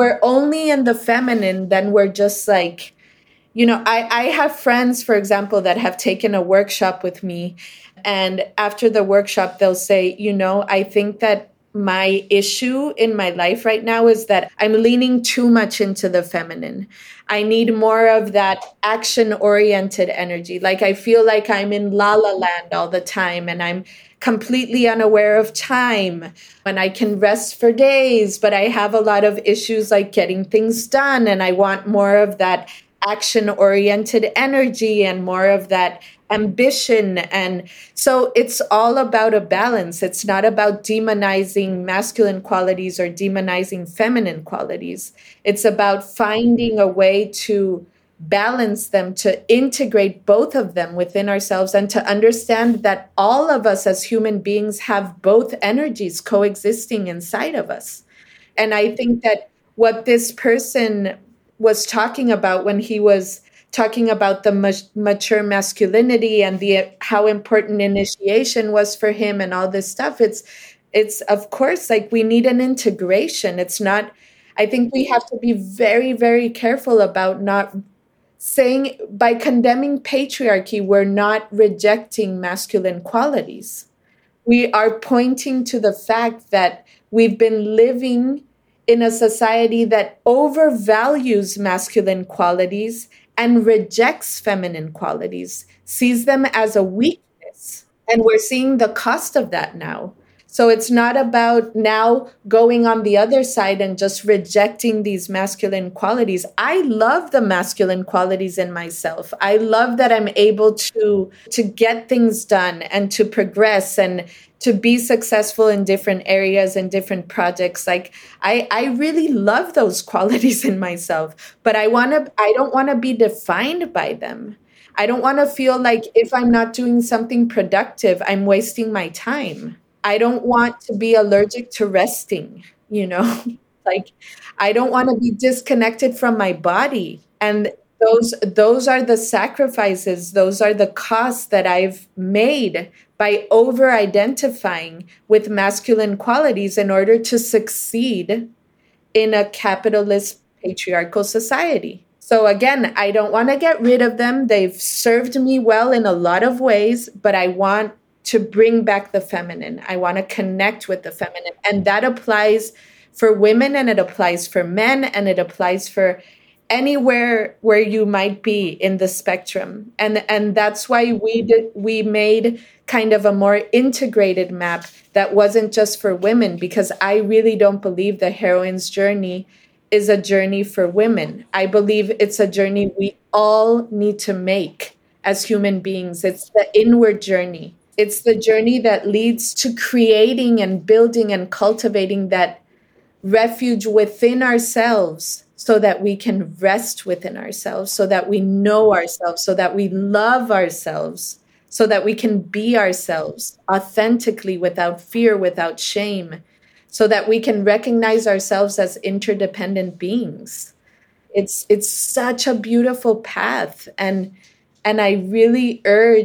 only in the feminine, then we're just like, you know, I have friends, for example, that have taken a workshop with me. And after the workshop, they'll say, you know, I think that my issue in my life right now is that I'm leaning too much into the feminine. I need more of that action-oriented energy. Like I feel like I'm in la la land all the time and I'm completely unaware of time and I can rest for days, but I have a lot of issues like getting things done and I want more of that action-oriented energy and more of that ambition. And so it's all about a balance. It's not about demonizing masculine qualities or demonizing feminine qualities. It's about finding a way to balance them, to integrate both of them within ourselves and to understand that all of us as human beings have both energies coexisting inside of us. And I think that what this person was talking about when he was talking about the mature masculinity and how important initiation was for him and all this stuff, it's of course like we need an integration. It's not, I think we have to be very, very careful about not saying, by condemning patriarchy, we're not rejecting masculine qualities. We are pointing to the fact that we've been living in a society that overvalues masculine qualities and rejects feminine qualities, sees them as a weakness. And we're seeing the cost of that now. So it's not about now going on the other side and just rejecting these masculine qualities. I love the masculine qualities in myself. I love that I'm able to get things done and to progress and to be successful in different areas and different projects. Like I really love those qualities in myself, but I don't want to be defined by them. I don't want to feel like if I'm not doing something productive, I'm wasting my time. I don't want to be allergic to resting, you know, like I don't want to be disconnected from my body. And those are the sacrifices, those are the costs that I've made by over identifying with masculine qualities in order to succeed in a capitalist patriarchal society. So again, I don't want to get rid of them. They've served me well in a lot of ways, but I want to bring back the feminine. I want to connect with the feminine. And that applies for women and it applies for men and it applies for anywhere where you might be in the spectrum. And that's why we made kind of a more integrated map that wasn't just for women, because I really don't believe the heroine's journey is a journey for women. I believe it's a journey we all need to make as human beings. It's the inward journey. It's the journey that leads to creating and building and cultivating that refuge within ourselves so that we can rest within ourselves, so that we know ourselves, so that we love ourselves, so that we can be ourselves authentically without fear, without shame, so that we can recognize ourselves as interdependent beings. It's such a beautiful path. And I really urge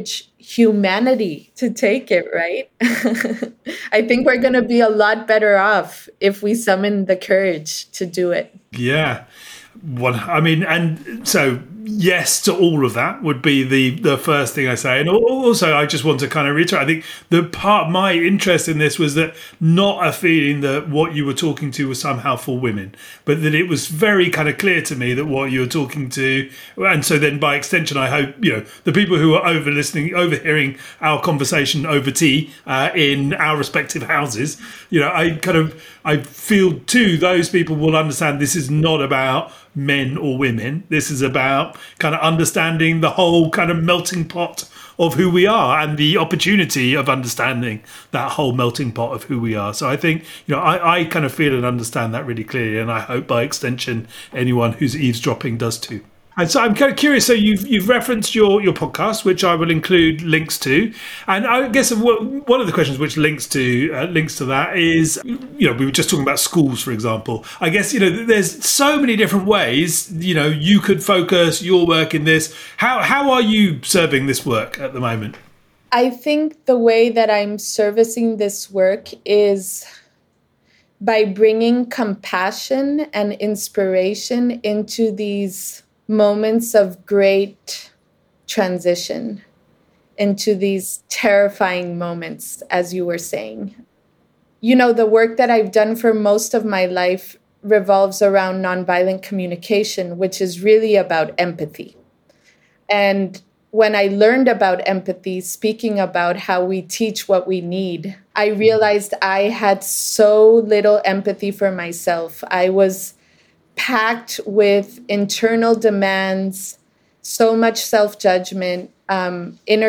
humanity to take it, right? I think we're going to be a lot better off if we summon the courage to do it. Yeah. Well, I mean, and so yes to all of that would be the first thing I say. And also, I just want to kind of reiterate, I think the part, my interest in this was that not a feeling that what you were talking to was somehow for women, but that it was very kind of clear to me that what you were talking to, and so then by extension, I hope, the people who are overhearing our conversation over tea in our respective houses, I feel too, those people will understand this is not about men or women. This is about kind of understanding the whole kind of melting pot of who we are and the opportunity of understanding that whole melting pot of who we are. So I think, I kind of feel and understand that really clearly, and I hope by extension anyone who's eavesdropping does too. And so I'm kind of curious. So you've referenced your podcast, which I will include links to, and I guess one of the questions which links to that is, we were just talking about schools, for example. I guess there's so many different ways you could focus your work in this. How are you serving this work at the moment? I think the way that I'm servicing this work is by bringing compassion and inspiration into these moments of great transition, into these terrifying moments, as you were saying. The work that I've done for most of my life revolves around nonviolent communication, which is really about empathy. And when I learned about empathy, speaking about how we teach what we need, I realized I had so little empathy for myself. I was packed with internal demands, so much self-judgment, inner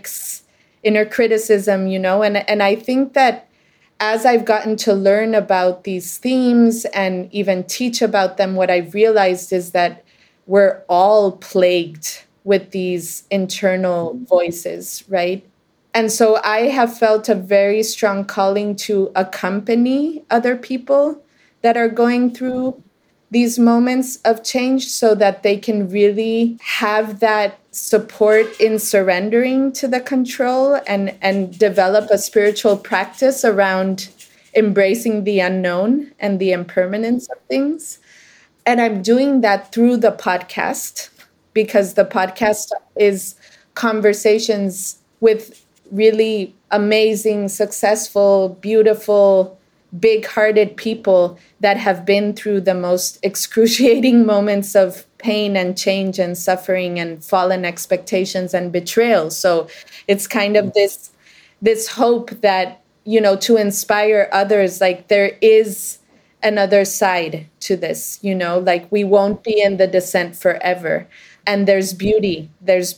criticism, and I think that as I've gotten to learn about these themes and even teach about them, what I've realized is that we're all plagued with these internal voices, right? And so I have felt a very strong calling to accompany other people that are going through these moments of change so that they can really have that support in surrendering to the control and develop a spiritual practice around embracing the unknown and the impermanence of things. And I'm doing that through the podcast, because the podcast is conversations with really amazing, successful, beautiful, big-hearted people that have been through the most excruciating moments of pain and change and suffering and fallen expectations and betrayal. So it's kind of this hope that, to inspire others, like there is another side to this, like we won't be in the descent forever. And there's beauty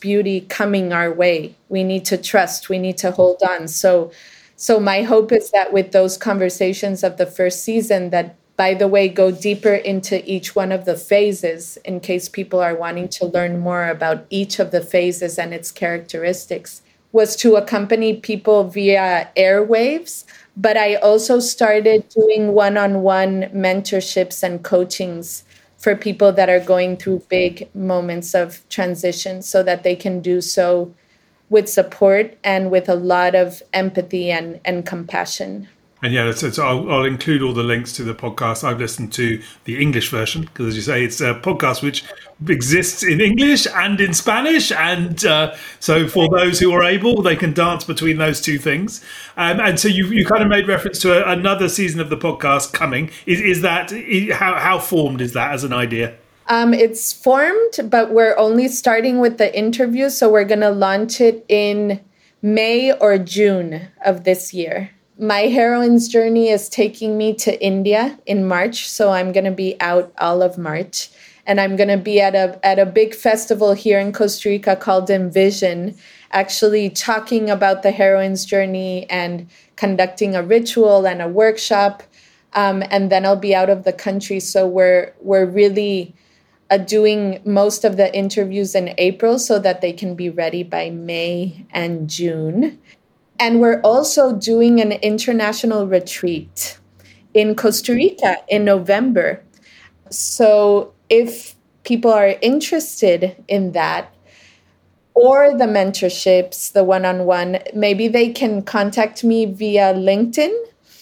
coming our way. We need to trust, we need to hold on. So my hope is that with those conversations of the first season, that, by the way, go deeper into each one of the phases in case people are wanting to learn more about each of the phases and its characteristics, was to accompany people via airwaves. But I also started doing one-on-one mentorships and coachings for people that are going through big moments of transition so that they can do so with support and with a lot of empathy and compassion. And so I'll include all the links to the podcast. I've listened to the English version because, as you say, it's a podcast which exists in English and in Spanish. And so for those who are able, they can dance between those two things. And so you kind of made reference to another season of the podcast coming. Is that, how formed is that as an idea? It's formed, but we're only starting with the interview. So we're going to launch it in May or June of this year. My heroine's journey is taking me to India in March. So I'm going to be out all of March. And I'm going to be at a big festival here in Costa Rica called Envision, actually talking about the heroine's journey and conducting a ritual and a workshop. And then I'll be out of the country. So we're really doing most of the interviews in April so that they can be ready by May and June. And we're also doing an international retreat in Costa Rica in November. So if people are interested in that, or the mentorships, the one-on-one, maybe they can contact me via LinkedIn,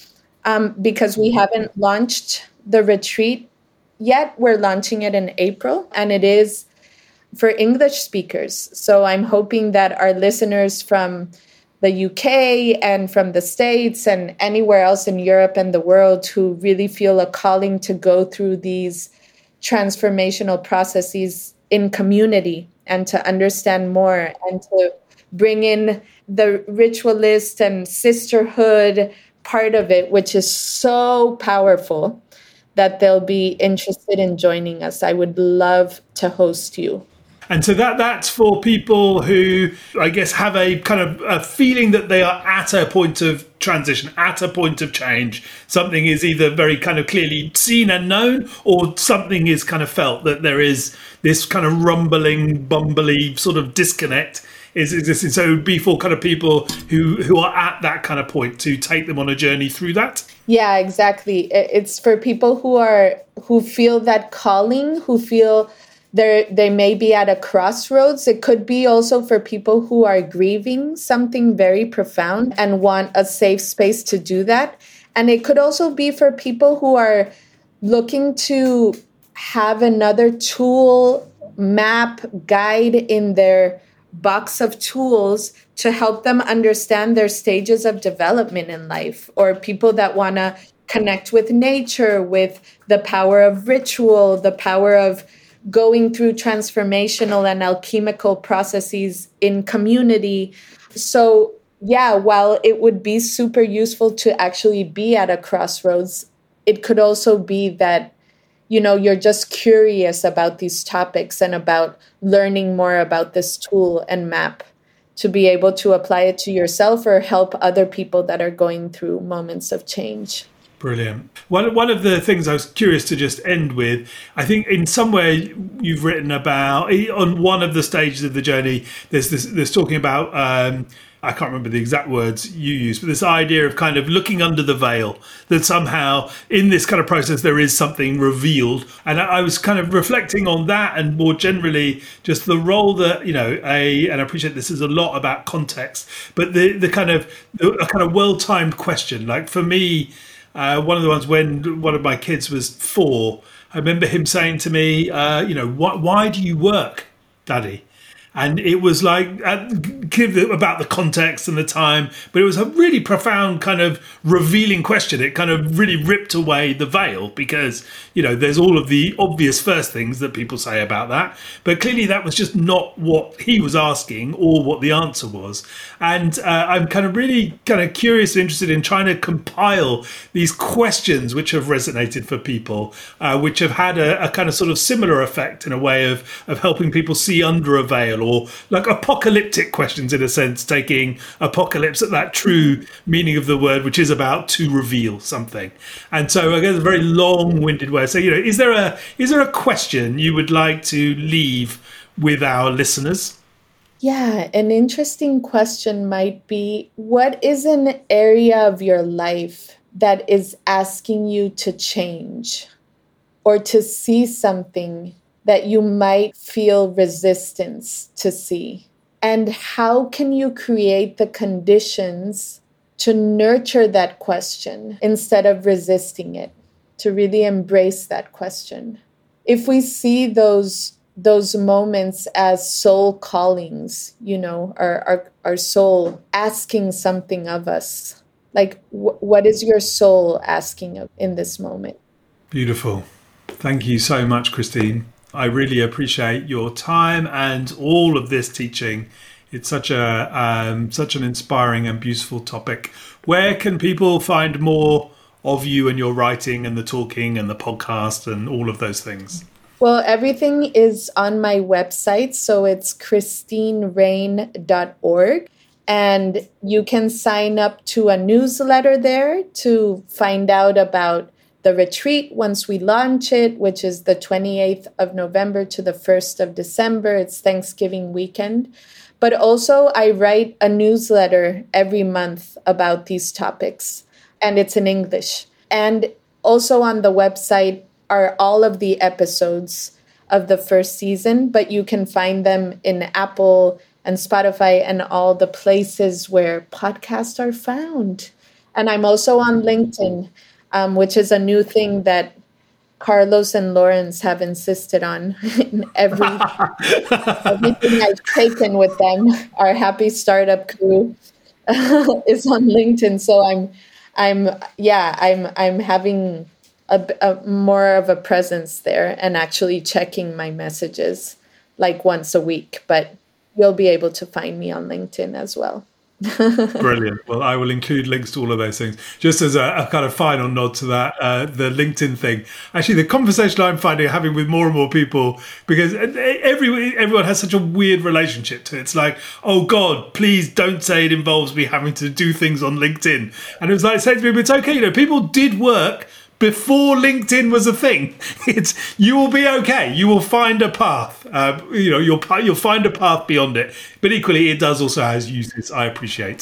because we haven't launched the retreat yet. We're launching it in April, and it is for English speakers. So I'm hoping that our listeners from the UK and from the States and anywhere else in Europe and the world who really feel a calling to go through these transformational processes in community and to understand more and to bring in the ritualist and sisterhood part of it, which is so powerful, that they'll be interested in joining us. I would love to host you. And so that's for people who, I guess, have a kind of a feeling that they are at a point of transition, at a point of change. Something is either very kind of clearly seen and known, or something is kind of felt that there is this kind of rumbling, bumbly sort of disconnect is existing. So it would be for kind of people who are at that kind of point, to take them on a journey through that. Yeah, exactly. It's for people who feel that calling, who feel they may be at a crossroads. It could be also for people who are grieving something very profound and want a safe space to do that. And it could also be for people who are looking to have another tool, map, guide in their box of tools to help them understand their stages of development in life, or people that want to connect with nature, with the power of ritual, the power of going through transformational and alchemical processes in community. So yeah, while it would be super useful to actually be at a crossroads, it could also be that, you're just curious about these topics and about learning more about this tool and map to be able to apply it to yourself or help other people that are going through moments of change. Brilliant. One of the things I was curious to just end with, I think in some way you've written about, on one of the stages of the journey, there's talking about, I can't remember the exact words you used, but this idea of kind of looking under the veil, that somehow in this kind of process there is something revealed. And I was kind of reflecting on that, and more generally just the role that, and I appreciate this is a lot about context, but a kind of well-timed question. Like for me, one of the ones when one of my kids was 4, I remember him saying to me, why do you work, Daddy? And it was like about the context and the time, but it was a really profound kind of revealing question. It kind of really ripped away the veil, because, there's all of the obvious first things that people say about that. But clearly that was just not what he was asking or what the answer was. And I'm kind of really kind of curious and interested in trying to compile these questions which have resonated for people, which have had a kind of sort of similar effect in a way of helping people see under a veil, or like apocalyptic questions, in a sense, taking apocalypse at that true meaning of the word, which is about to reveal something. And so I guess a very long-winded way. So, is there a question you would like to leave with our listeners? Yeah, an interesting question might be, what is an area of your life that is asking you to change or to see something that you might feel resistance to see? And how can you create the conditions to nurture that question instead of resisting it, to really embrace that question? If we see those moments as soul callings, our soul asking something of us, like what is your soul asking in this moment? Beautiful. Thank you so much, Christine. I really appreciate your time and all of this teaching. It's such an inspiring and beautiful topic. Where can people find more of you and your writing and the talking and the podcast and all of those things? Well, everything is on my website. So it's christinerain.org. And you can sign up to a newsletter there to find out about the retreat once we launch it, which is the 28th of November to the 1st of December. It's Thanksgiving weekend. But also I write a newsletter every month about these topics, and it's in English. And also on the website are all of the episodes of the first season, but you can find them in Apple and Spotify and all the places where podcasts are found. And I'm also on LinkedIn, which is a new thing that Carlos and Lawrence have insisted on. Everything I've taken with them, our happy startup crew, is on LinkedIn. So I'm having a more of a presence there and actually checking my messages like once a week. But you'll be able to find me on LinkedIn as well. Brilliant. Well, I will include links to all of those things. Just as a kind of final nod to that, the LinkedIn thing. Actually, the conversation I'm having with more and more people, because everyone has such a weird relationship to it. It's like, oh God, please don't say it involves me having to do things on LinkedIn. And it was like saying to people, it's okay. People did work before LinkedIn was a thing. You will be okay. You will find a path. You'll find a path beyond it. But equally, it does also has uses. I appreciate.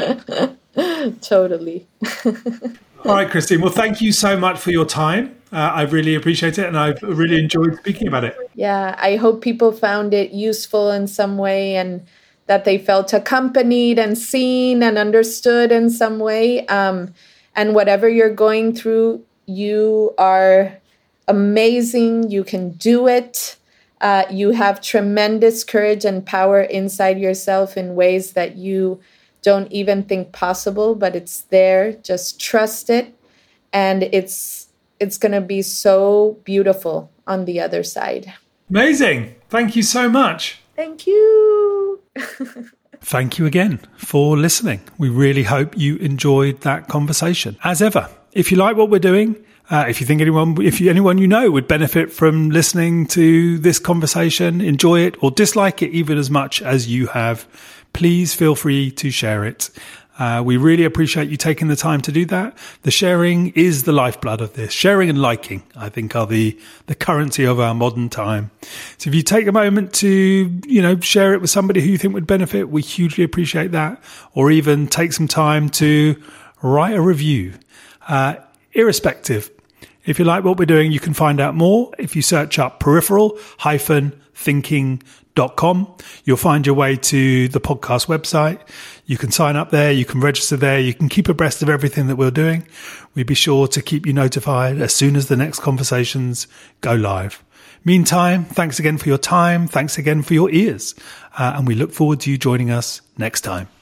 Totally. All right, Christine. Well, thank you so much for your time. I really appreciate it, and I've really enjoyed speaking about it. Yeah, I hope people found it useful in some way, and that they felt accompanied and seen and understood in some way. And whatever you're going through, you are amazing. You can do it. You have tremendous courage and power inside yourself in ways that you don't even think possible, but it's there. Just trust it. And it's going to be so beautiful on the other side. Amazing. Thank you so much. Thank you. Thank you again for listening. We really hope you enjoyed that conversation. As ever, if you like what we're doing, if you think anyone you know would benefit from listening to this conversation, enjoy it or dislike it even as much as you have, please feel free to share it. We really appreciate you taking the time to do that. The sharing is the lifeblood of this. Sharing and liking, I think, are the currency of our modern time. So if you take a moment to, share it with somebody who you think would benefit, we hugely appreciate that. Or even take some time to write a review. Irrespective, if you like what we're doing, you can find out more if you search up peripheral-thinking.com. You'll find your way to the podcast website. You can sign up there. You can register there. You can keep abreast of everything that we're doing. We'll be sure to keep you notified as soon as the next conversations go live. Meantime, thanks again for your time. Thanks again for your ears. And we look forward to you joining us next time.